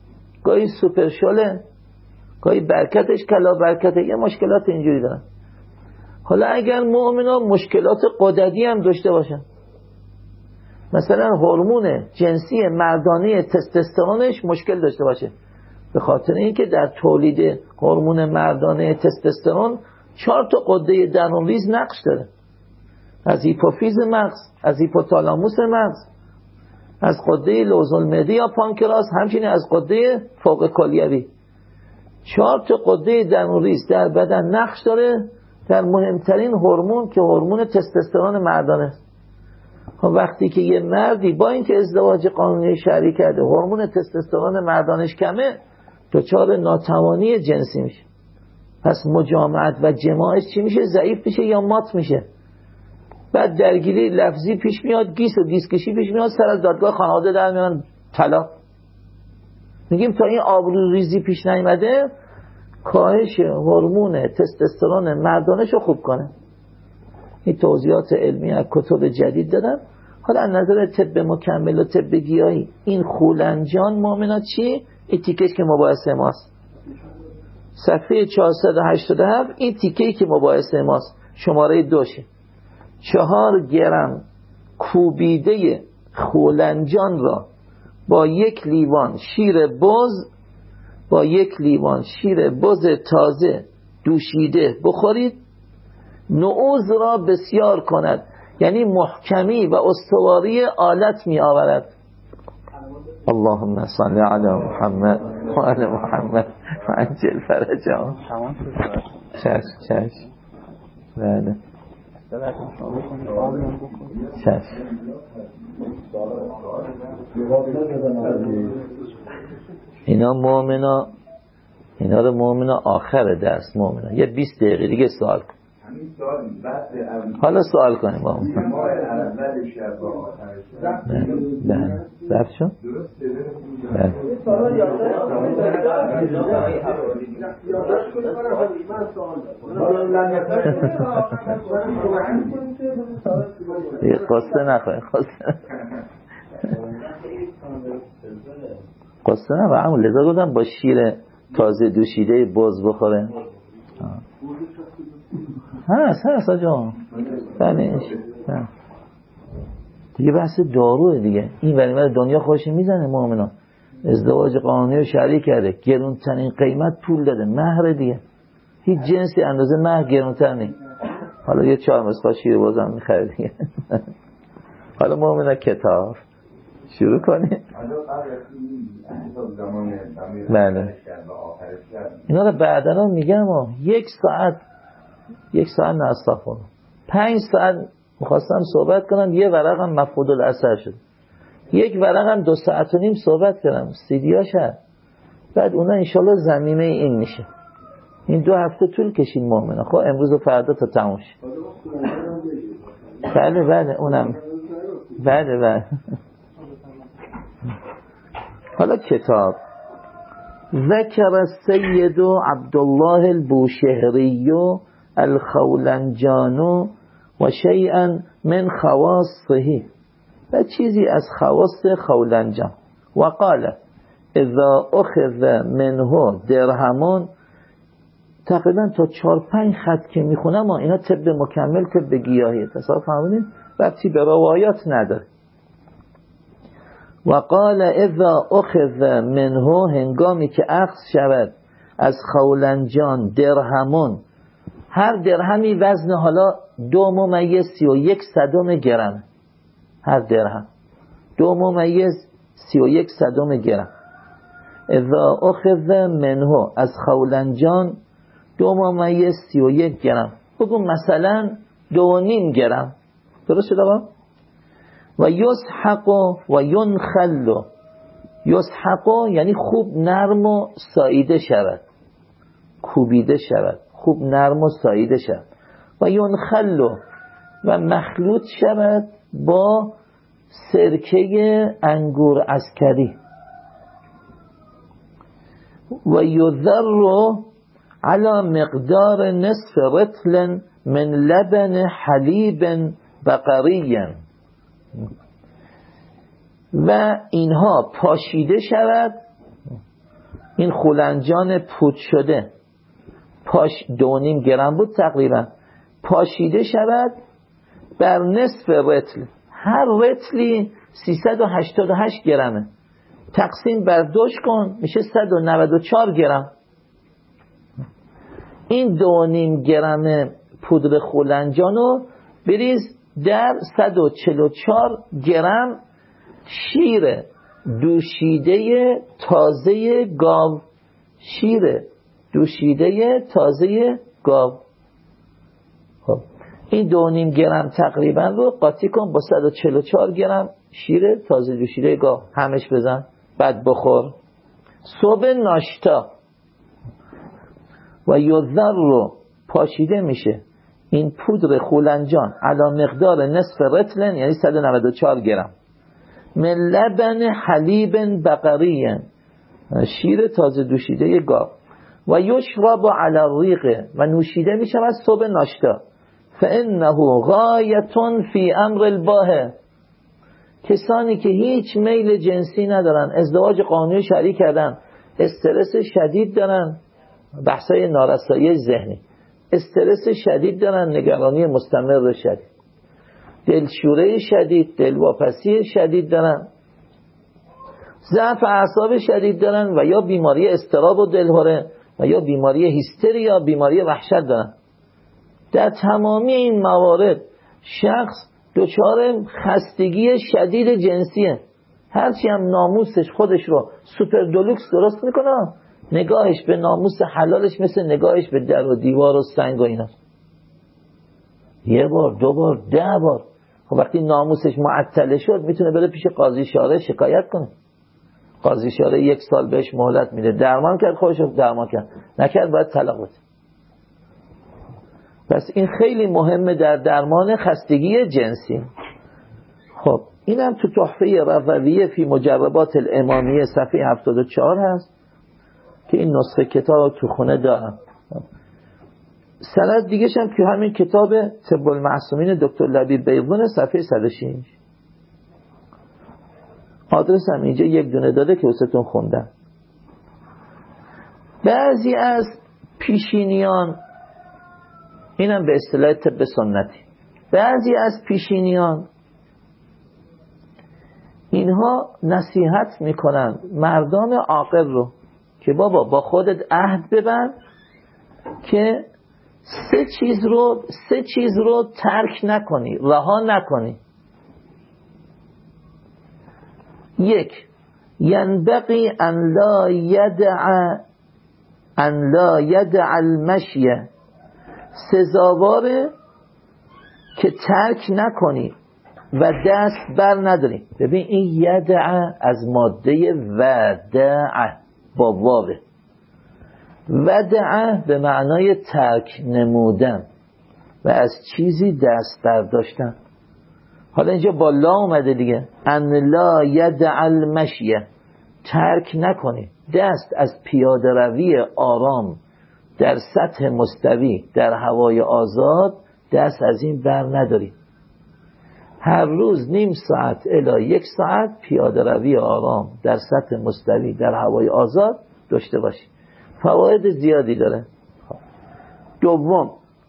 گاهی سوپرشاله، گاهی برکتش کلا برکته، یه مشکلات اینجوری دارن. حالا اگر مؤمنا مشکلات غددی هم داشته باشن، مثلا هورمون جنسی مردانه تستوسترونش مشکل داشته باشه، به خاطر اینکه در تولید هورمون مردانه تستوسترون 4 تا غده درون‌ریز نقش داره، از هیپوفیز مغز، از هیپوتالاموس مغز، از غده لوزالمعده یا پانکراس، همچنین از غده فوق کلیوی. 4 تا غده درون‌ریز در بدن نقش داره در مهمترین هورمون که هورمون تستوسترون مردانه است. وقتی که یه مردی با اینکه ازدواج قانونی شرعی کرده هورمون تستوسترون مردانش کمه، دچار ناتوانی جنسی میشه. پس مجامعت و جماعش چی میشه؟ ضعیف میشه یا مات میشه. بعد درگیری لفظی پیش میاد، گیس و گیسکشی پیش میاد، سر از دادگاه خانواده در میان، طلاق. میگیم تا این آبروریزی پیش نیامده کاهش هورمون تستوسترون مردانش رو خوب کنه. این توضیحات علمی از کتب جدید دادم. حالا از نظر طب مکمل و طب گیاهی این خولنجان مؤمنا چی؟ این تیکش که مباحثه ماست، صفحه 487. این تیکه‌ای که مباحثه ماست شماره 2 4 گرم کوبیده خولنجان را با 1 لیوان شیر بز، با 1 لیوان شیر بز تازه دوشیده بخورید، نعوذ را بسیار کند، یعنی محکمی و استواری آلت می آورد. اللهم صل علی محمد و علی محمد و عجل فرجهم. چش بله چش. اینا مؤمنا، اینا رو مؤمنا آخر درس مؤمنا یه 20 دقیقه دیگه سوال کن. حالا سوال کنیم با اون. بله ضبط شد؟ بله. قصه نخواه، قصه نخواه همون لذا گفتم با شیر تازه دوشیده بز بخوره. هست آجا بله. دیگه بحث داروه دیگه. این ولیمت دنیا خوشی میزنه مؤمنان، ازدواج قانونی و شرعی کرده، گرونترین قیمت پول داده، مهر دیگه، هیچ جنسی اندازه مهر گرونتر نیست. حالا یه 4 مسقال شیر بازم میخره دیگه. حالا مؤمنان کتاب شروع کنیم. بله اینا رو بعدنا میگم. 1 ساعت نه استغفر 5 ساعت میخواستم صحبت کنم، یه ورقم مفقود الاثر شد، 1 ورقم 2 ساعت و نیم صحبت کردم، سیدیاش هست. بعد اونا انشالله زمینه این میشه. این 2 هفته طول کشید مؤمنه. خب امروز و فردا تا تموم شد. بله اونم بله. حالا کتاب ذکر السید عبدالله البوشهری الخولنجان و شیئا من خواصه، و چیزی از خواص خولنجان. و قال اذا اخذ منه درهمون. تقریبا تا 4-5 خط که میخونم اینا طب مکمل طب گیاهی، تصاف فهمونید ربطی به روایات نداره. و قال اذا اخذ منه، هنگامی که اخذ شود از خولنجان درهمون، هر درهمی وزن حالا 2.31 گرم، هر درهم 2.31 گرم. اذا اخذ منه، از خولنجان 2.31 گرم، بگو مثلا 2.5 گرم، درست شده با؟ و یسحق و ینخل. یسحق یعنی خوب نرم و ساییده شود، کوبیده شود، خوب نرم و ساییده شود. و ینخل و مخلوط شود با سرکه انگور عسکری. و یذر على مقدار نصف رطل من لبن حلیب بقری. و اینها پاشیده شود این خولنجان پود شده پاش 2.5 گرم بود تقریبا، پاشیده شود بر نصف رطل، هر رطلی 388 گرمه، تقسیم بر 2 کن میشه 194 گرم. این 2.5 گرم پودر خولنجان رو بریز در 144 گرم شیر دوشیده تازه گاو، شیر دوشیده تازه گاو. خب این 2.5 گرم تقریبا رو قاطی کن با 144 گرم شیر تازه دوشیده گاو، همش بزن بعد بخور. صبح ناشتا و یذر رو پاشیده میشه این پودر خولنجان علا مقدار نصف رطلن، یعنی 194 گرم، من لبن حلیب بقری، شیر تازه دوشیده گاو، و یشرب علی الریق، و نوشیده میشه از صبح ناشتا. فانه غایه فی امر الباهه، کسانی که هیچ میل جنسی ندارن، ازدواج قانونی شرعی کردن، استرس شدید دارن، بحثای نارسایی ذهنی، استرس شدید دارن، نگرانی مستمر شدید، دلشوره شدید، دلواپسی شدید دارن، ضعف اعصاب شدید دارن، و یا بیماری اضطراب و دلهره، و یا بیماری هیستریا، بیماری وحشت دارن. در تمامی این موارد شخص دچار خستگی شدید جنسیه. هرچی هم ناموسش خودش رو سوپر دولوکس درست میکنه، نگاهش به ناموس حلالش مثل نگاهش به در و دیوار و سنگ و اینا. 1 بار 2 بار 10 بار. خب وقتی ناموسش معطل شد میتونه بره پیش قاضی شارع شکایت کنه. قاضی شارع 1 سال بهش مهلت میده، درمان کرد خودش رو درمان کرد، نکرد باید طلاق بده. پس این خیلی مهمه در درمان خستگی جنسی. خب اینم تو تحفه رضویه فی مجربات الامامیه صفحه 74 هست که این نسخه کتاب تو خونه دارم. سند دیگه هم که همین کتاب طب المعصومین دکتر لبیب بیضون صفحه 106. آدرس هم اینجا 1 دونه داده که واسهتون خوندم. بعضی از پیشینیان، اینم به اصطلاح طب سنتی، بعضی از پیشینیان اینها نصیحت میکنن مردان عاقل رو که بابا با خودت عهد ببند که 3 چیز رو ترک نکنی، رها نکنی. 1 ینبغی ان لا یدع المشیه، سزاواره که ترک نکنی و دست بر نداری. ببین این یدع از ماده ودع با واوه، ودع به معنای ترک نمودن و از چیزی دست برداشتن. حالا اینجا با لا اومده دیگه، ان لا یدع المشیه، ترک نکنی، دست از پیاده روی آرام در سطح مستوی در هوای آزاد دست از این بر نداری. هر روز 0.5 ساعت الی 1 ساعت پیاده روی آرام در سطح مستوی در هوای آزاد داشته باشی. فواید زیادی داره. دوم،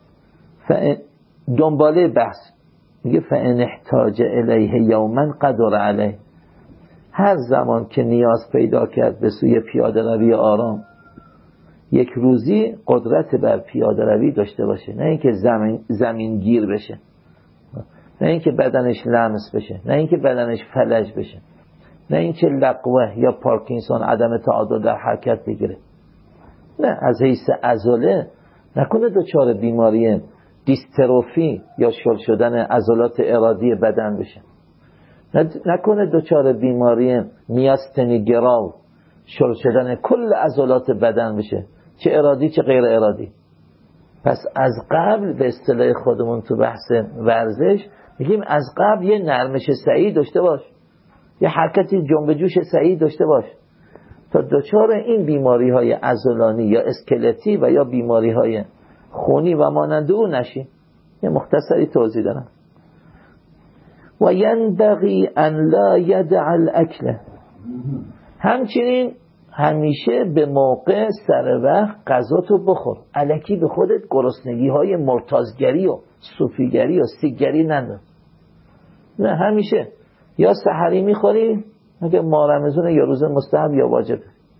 دنباله بحث میگه فان احتاج الیه یوما قدر علیه، هر زمان که نیاز پیدا کرد به سوی پیاده روی آرام 1 روزی قدرت بر پیاده روی داشته باشه، نه اینکه زمین گیر بشه، نه اینکه بدنش لمس بشه، نه اینکه بدنش فلج بشه، نه اینکه لقوه یا پارکینسون عدم تعادل در حرکت بگیره، نه از حیث عضله نکنه دچار بیماری دیستروفی یا شل شدن عضلات ارادی بدن بشه، نکنه دچار بیماری میاستنی گراو، شل شدن کل عضلات بدن بشه، چه ارادی چه غیر ارادی. پس از قبل به اصطلاح خودمون تو بحث ورزش میگیم از قبل یه نرمش سعی داشته باش، یه حرکتی جنب جوش سعی داشته باش تا دچار این بیماری های عضلانی یا اسکلتی و یا بیماری های خونی و مانند اون نشی. یه مختصری توضیح دارم. و ینبغی ان لا یدع الاکل، همچنین همیشه به موقع سر وقت غذاتو بخور، الکی به خودت گرسنگی های مرتازگری و صوفیگری و سیگری ننداز. نه، همیشه یا سحری میخوری اگر ماه رمضان یا روز مستحب یا واجب.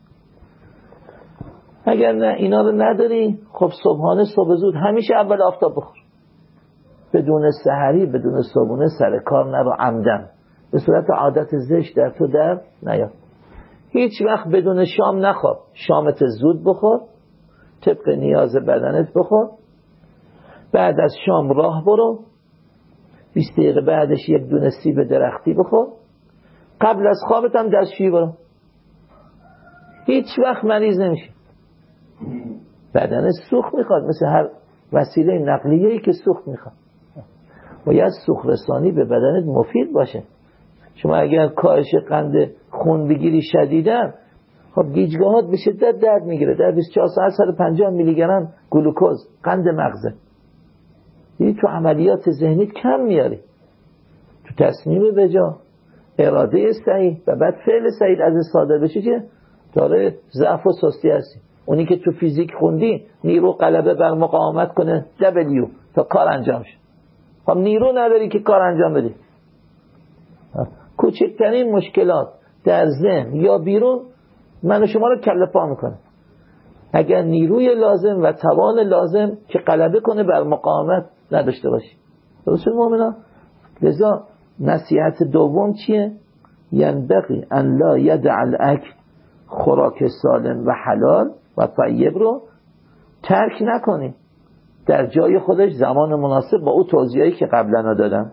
اگر نه اینا رو نداری، خب صبحانه صبح زود همیشه اول آفتاب بخور، بدون سحری بدون صبحونه سر کار نرو عمدن، به صورت عادت زشت در تو در نیار. هیچ وقت بدون شام نخواب، شامت زود بخور، طبق نیاز بدنت بخور، بعد از شام راه برو، 20 دقیقه بعدش یک دونه سیب درختی بخور، قبل از خوابت هم دستشویی برو. هیچ وقت مریض نمیشی. بدن سوخت میخواد، مثل هر وسیله نقلیه‌ای که سوخت میخواد. باید سوخت رسانی به بدنت مفید باشه. شما اگر کاهش قند خون بگیری شدیدن، خب گیجگاهات به شدت درد میگیره، در 24 ساعت 150 میلی گرم گلوکوز قند مغزه. دیدی تو عملیات ذهنی کم میاری، تو تصمیم بجا، اراده صحیح و بعد فعل صحیح از صادر بشه چه؟ داره ضعف و سستی هستی. اونی که تو فیزیک خوندی نیرو غلبه بر مقاومت کنه W تا کار انجام شه، خب نیرو نداری که کار انجام بدی. کوچکترین مشکلات در ذهن یا بیرون من و شما رو کله پا میکنه. اگر نیروی لازم و توان لازم که غلبه کنه بر مقاومت نداشته باشی. درست مومنا؟ لذا نصیحت دوم چیه؟ ینبغی ان لا یدع الاکل، خوراک سالم و حلال و طیب رو ترک نکنی، در جای خودش زمان مناسب با او توضیحی که قبلا دادم.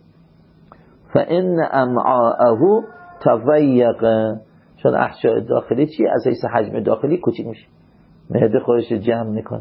فان امعاءه تضیق، چون احشاء داخلی چی؟ از حیث حجم داخلی کوچیک میشه، معده خودش جمع میکنه.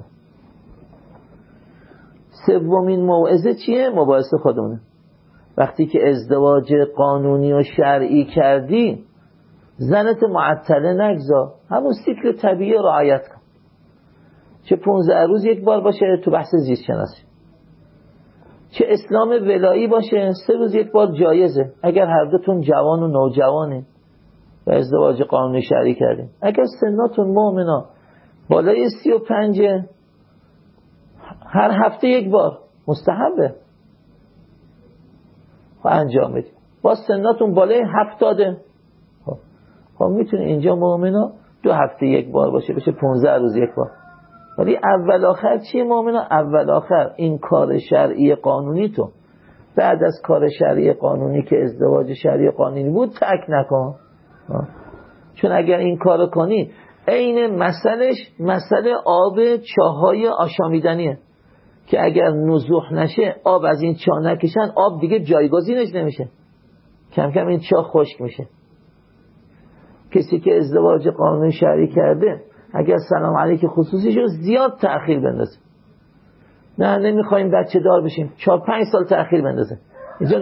سومین موعظه چیه؟ مباحثه خودمونه. وقتی که ازدواج قانونی و شرعی کردی، زنت معطله نگذار، همون سیکل طبیعی رعایت کن. چه 15 روز یک بار باشه تو بحث زیست شناسی، چه اسلام ولایی باشه 3 روز یک بار جایزه اگر هر دوتون جوان و نوجوانه و ازدواج قانونی شرعی کردین. اگر سناتون مؤمنا بالای 35 هر هفته یک بار مستحبه و انجام بدید. با سناتون بالای 70 خب میتونه اینجا مؤمنا 2 هفته یک بار باشه، بشه 15 روز یک بار. ولی اول آخر چیه مؤمنا؟ اول آخر این کار شرعی قانونی تو بعد از کار شرعی قانونی که ازدواج شرعی قانونی بود ترک نکن. چون اگر این کار کنی عین مسئله آب چاهای آشامیدنیه که اگر نزوح نشه آب از این چاه نکشن آب دیگه جایگزینش نمیشه، کم کم این چاه خشک میشه. کسی که ازدواج قانونی شرعی کرده اگر سلام علیک خصوصیشو زیاد تأخیر بندازه، نه نمیخوایم بچه دار بشیم 4-5 سال تأخیر بندازه، اینجا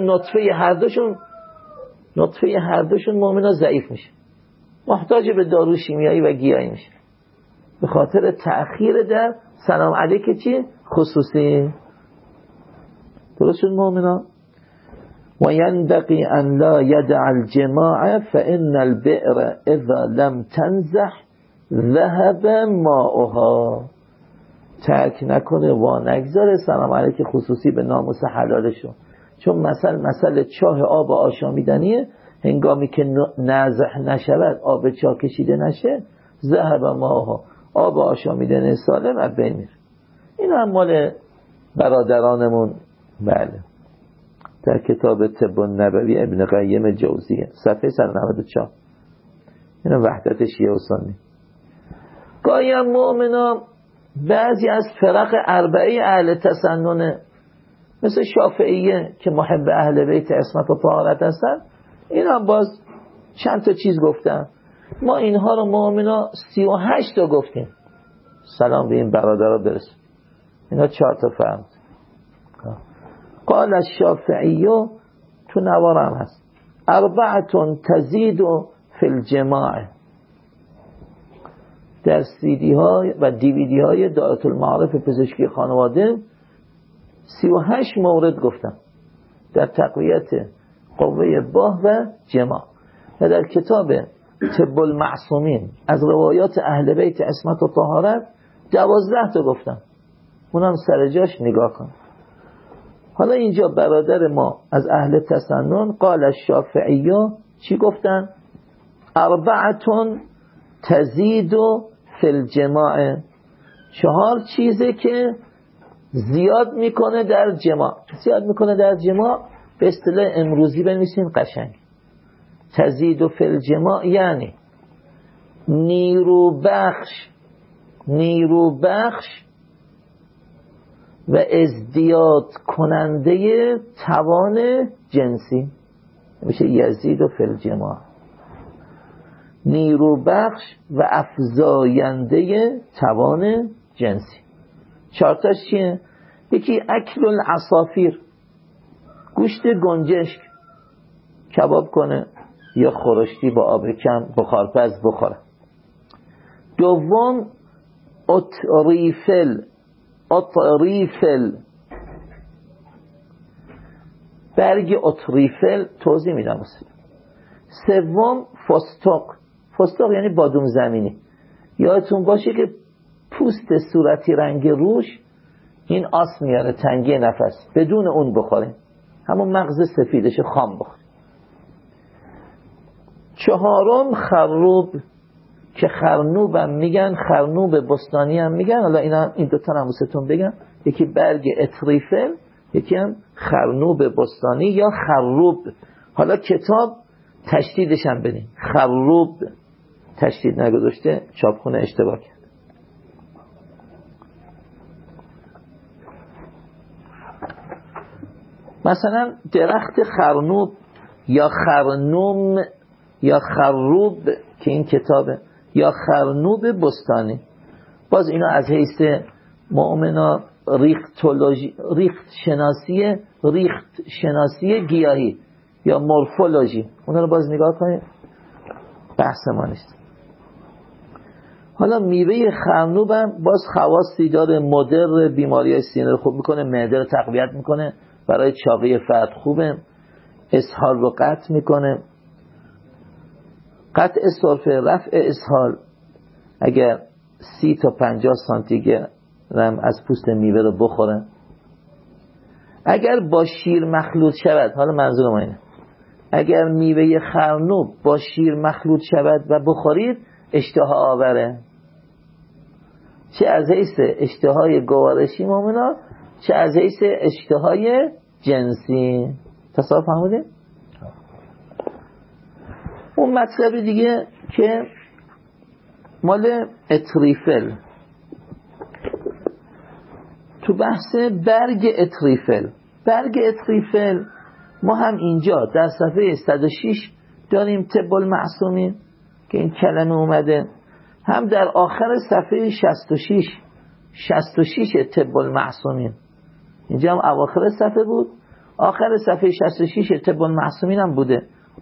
نطفه هر دوشون مؤمنا ضعیف میشه، محتاج به دارو شیمیایی و گیاهی میشه به خاطر تأخیر در سلام علیک چی؟ خصوصی. درست شد مؤمنا؟ و ینبغی ان لا یدع الجماع فان البئر اذا لم تنزح ذهب ماؤها. ترک نکنه و نگذاره سلام علیک خصوصی به ناموس حلالشون، چون مثل چاه آب آشامیدنیه، هنگامی که نزح نشود آب چاه کشیده نشه ذهب ماؤها، آب آشامیدنی سالم از بین میره. این هم مال برادرانمون. بله در کتاب طب النبوی ابن قیم جوزیه صفحه 194. این وحدت شیعه و سنی. گاهی هم مؤمنا بعضی از فرق اربعه اهل تسنن مثل شافعیه که محب اهل بیت عصمت و طهارت هستن، این هم باز چند تا چیز گفتن. ما اینها رو مؤمنا 38 تا گفتیم. سلام به این برادرها برسون. اینا 4 تا فهمد. قال الشافعی تو نوارم هست 4 تزید فی الجماع. در CD ها و DVD های دائره المعارف پزشکی خانواده 38 مورد گفتم در تقویت قوه باه و جماع. و در کتاب طب المعصومین از روایات اهل بیت عصمت و طهارت 12 تا گفتم، اونم سر جاش نگاه کن. حالا اینجا برادر ما از اهل تسنن قال الشافعی چی گفتن؟ 4 تزید فی الجماع، 4 چیزه که زیاد میکنه در جماع. زیاد میکنه در جماع به اصطلاح امروزی بنویسین قشنگ. تزید فی الجماع یعنی نیرو بخش و ازدیاد کننده توان جنسی، میشه یزید فی الجماع. نیرو بخش و افزاینده توان جنسی. 4 تاش چیه؟ یکی اکل العصافیر، گوشت گنجشک کباب کنه یا خورشتی با آب کم بخارپز بخوره. دوم اطریفل، برگ اطریفل توضیح میدم. سوم فستق یعنی بادوم زمینی. یادتون باشه که پوست صورتی رنگ روش این آس میاره، تنگی نفس، بدون اون بخوریم، همون مغز سفیدش خام بخوریم. 4 خروب که خرنوب هم میگن، خرنوب بستانی هم میگن. حالا این دوتا نموستون بگم، یکی برگ اطریفل، یکی هم خرنوب بستانی یا خروب. حالا کتاب تشدیدش هم بدین، خروب تشدید نگذاشته، چاپخونه اشتباه کرد. مثلا درخت خرنوب یا خرنوم یا خروب که این کتابه، یا خرنوب بستانی، باز اینا از حیث مؤمنا ریخت شناسی گیاهی یا مورفولوژی، اونا رو باز نگاه کنید، بحث ما نیست. حالا میوه خرنوب هم باز خواصی داره، مدر بیماری سینه رو خوب میکنه، معده رو تقویت میکنه، برای چاقی فرد خوبه، اسهال رو قطع میکنه، قطع سرفه، رفع اسهال. اگر 30 تا 50 سانتی گرم از پوست میوه رو بخوره، اگر با شیر مخلوط شود، حالا منظور ما اینه، اگر میوه خرنوب با شیر مخلوط شود و بخورید اشتها آوره، چه از حیث اشتهای گوارشی مومنا، چه از حیث اشتهای جنسی. تصور فهمیدید؟ اون مطلب دیگه که مال اطریفل، تو بحث برگ اطریفل ما هم اینجا در صفحه 106 داریم طب المعصومین که این کلمه اومده، هم در آخر صفحه 66 طب المعصومین، اینجا هم اواخر صفحه بود، آخر صفحه 66 طب المعصومین هم بوده.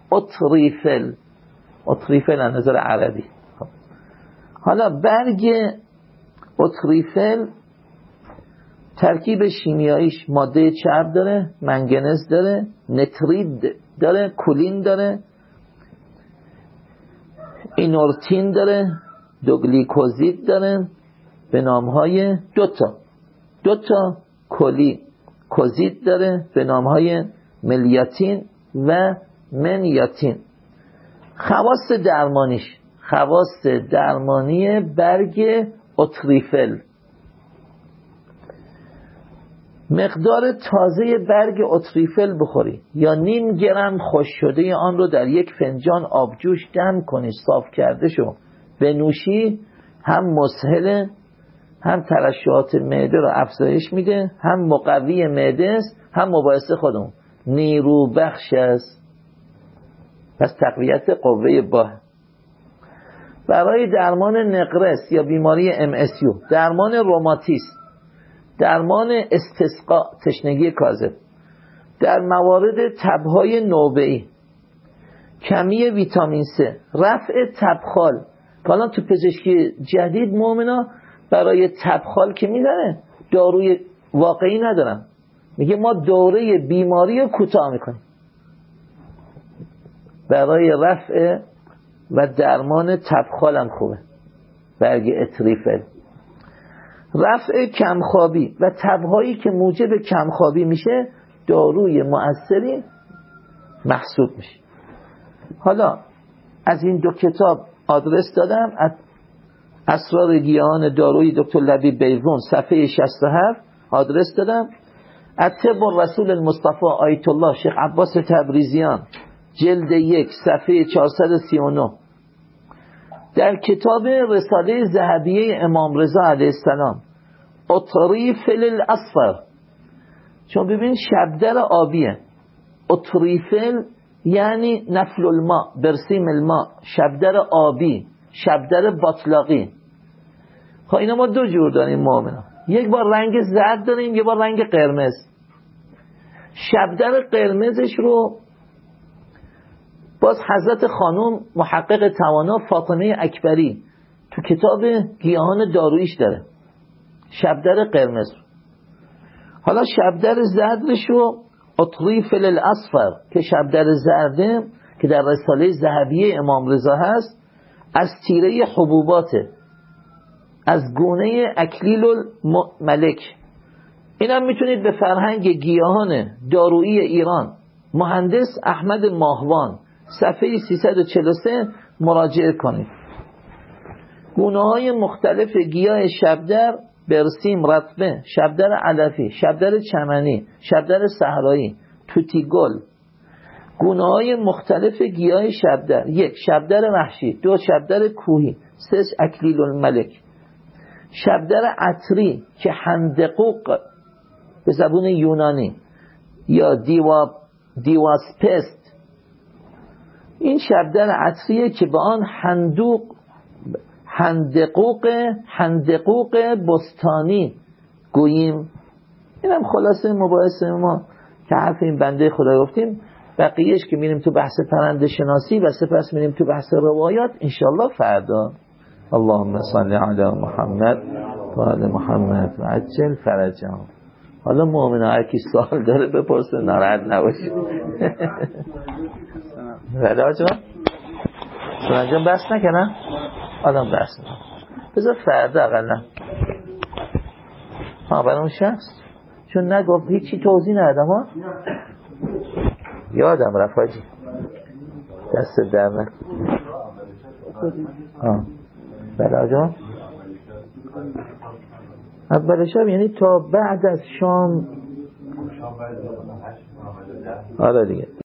اطریفل از نظر عربی. حالا برگ اطریفل ترکیب شیمیاییش ماده چرب داره، منگنز داره، نترید داره، کولین داره، اینورتین داره، دوگلیکوزید داره به نامهای دوتا کوزید داره به نامهای ملیاتین و منیاتین. خواص درمانی برگ اطریفل: مقدار تازه برگ اطریفل بخوری یا نیم گرم خشک شده آن رو در 1 فنجان آبجوش دم کنی، صاف کرده شو بنوشی، هم مسهل، هم ترشحات معده رو افزایش میده، هم مقوی معده است، هم مباعث خودمون نیرو بخش است. پس تقویت قوه باه. برای درمان نقرس یا بیماری MSU، درمان روماتیسم، درمان استسقاء تشنگی کاذب، در موارد تبهای نوبه‌ای، کمی ویتامین C، رفع تبخال. حالا تو پزشکی جدید مؤمنا برای تبخال که میزنه داروی واقعی ندارن، میگه ما دوره بیماری رو کوتاه میکنیم برای رفع و درمان تبخالم خوبه، برگ اتریفل. رفع کمخوابی و تبهایی که موجب کمخوابی میشه داروی مؤثری محسوب میشه. حالا از این 2 کتاب آدرس دادم، از اسرار گیاهان دارویی دکتر لبیب بیضون صفحه 67 آدرس دادم. از طب الرسول المصطفى آیت الله شیخ عباس تبریزیان جلد 1 صفحه 439. در کتاب رساله ذهبیه امام رضا علیه السلام اطریفل الاصفر، چون ببین شبدر آبیه، اطریفل یعنی نفل الماء برسیم الماء، شبدر آبی، شبدر باطلاقی. خب اینا ما 2 جور داریم مؤمنا، یک بار رنگ زرد داریم، یک بار رنگ قرمز. شبدر قرمزش رو باز حضرت خانم محقق توانا فاطمه اکبری تو کتاب گیاهان دارویش داره، شبدر قرمز. حالا شبدر زردش رو اطریفل الاصفر که شبدر زرده که در رساله ذهبیه امام رضا هست، از تیره حبوباته، از گونه اکلیل الملک. این هم میتونید به فرهنگ گیاهان دارویی ایران مهندس احمد ماهوان صفحه 343 مراجعه کنید. گونه های مختلف گیاه شبدر: برسیم رطبه، شبدر علفی، شبدر چمنی، شبدر صحرایی، توتی گل. گونه های مختلف گیاه شبدر: 1 شبدر وحشی، 2 شبدر کوهی، 3 اکلیل الملک. شبدر عطری که حندقوق به زبون یونانی یا دیواسپست، این شبدر عطریه که به آن حندقوق بستانی گوییم. این هم خلاصه مباحث ما که حرف این بنده خدا گفتیم. بقیهش که میریم تو بحث پرنده شناسی و سپس میریم تو بحث روایات انشالله فردا. اللهم صل علی محمد و آل محمد و عجل فرجهم. حالا مؤمن هر کی سوال داره بپرسه، ناراحت نباشید. ولی آجا سنجان بحث نکنم، آدم بحث نکنم، بذار فردا اقلا برای اون شخص، چون نگفت هیچی توضیح ندادم ها، یادم رفت حاجی، دست در نکن. بله آجا اول شب یعنی تا بعد از شام. آره دیگه.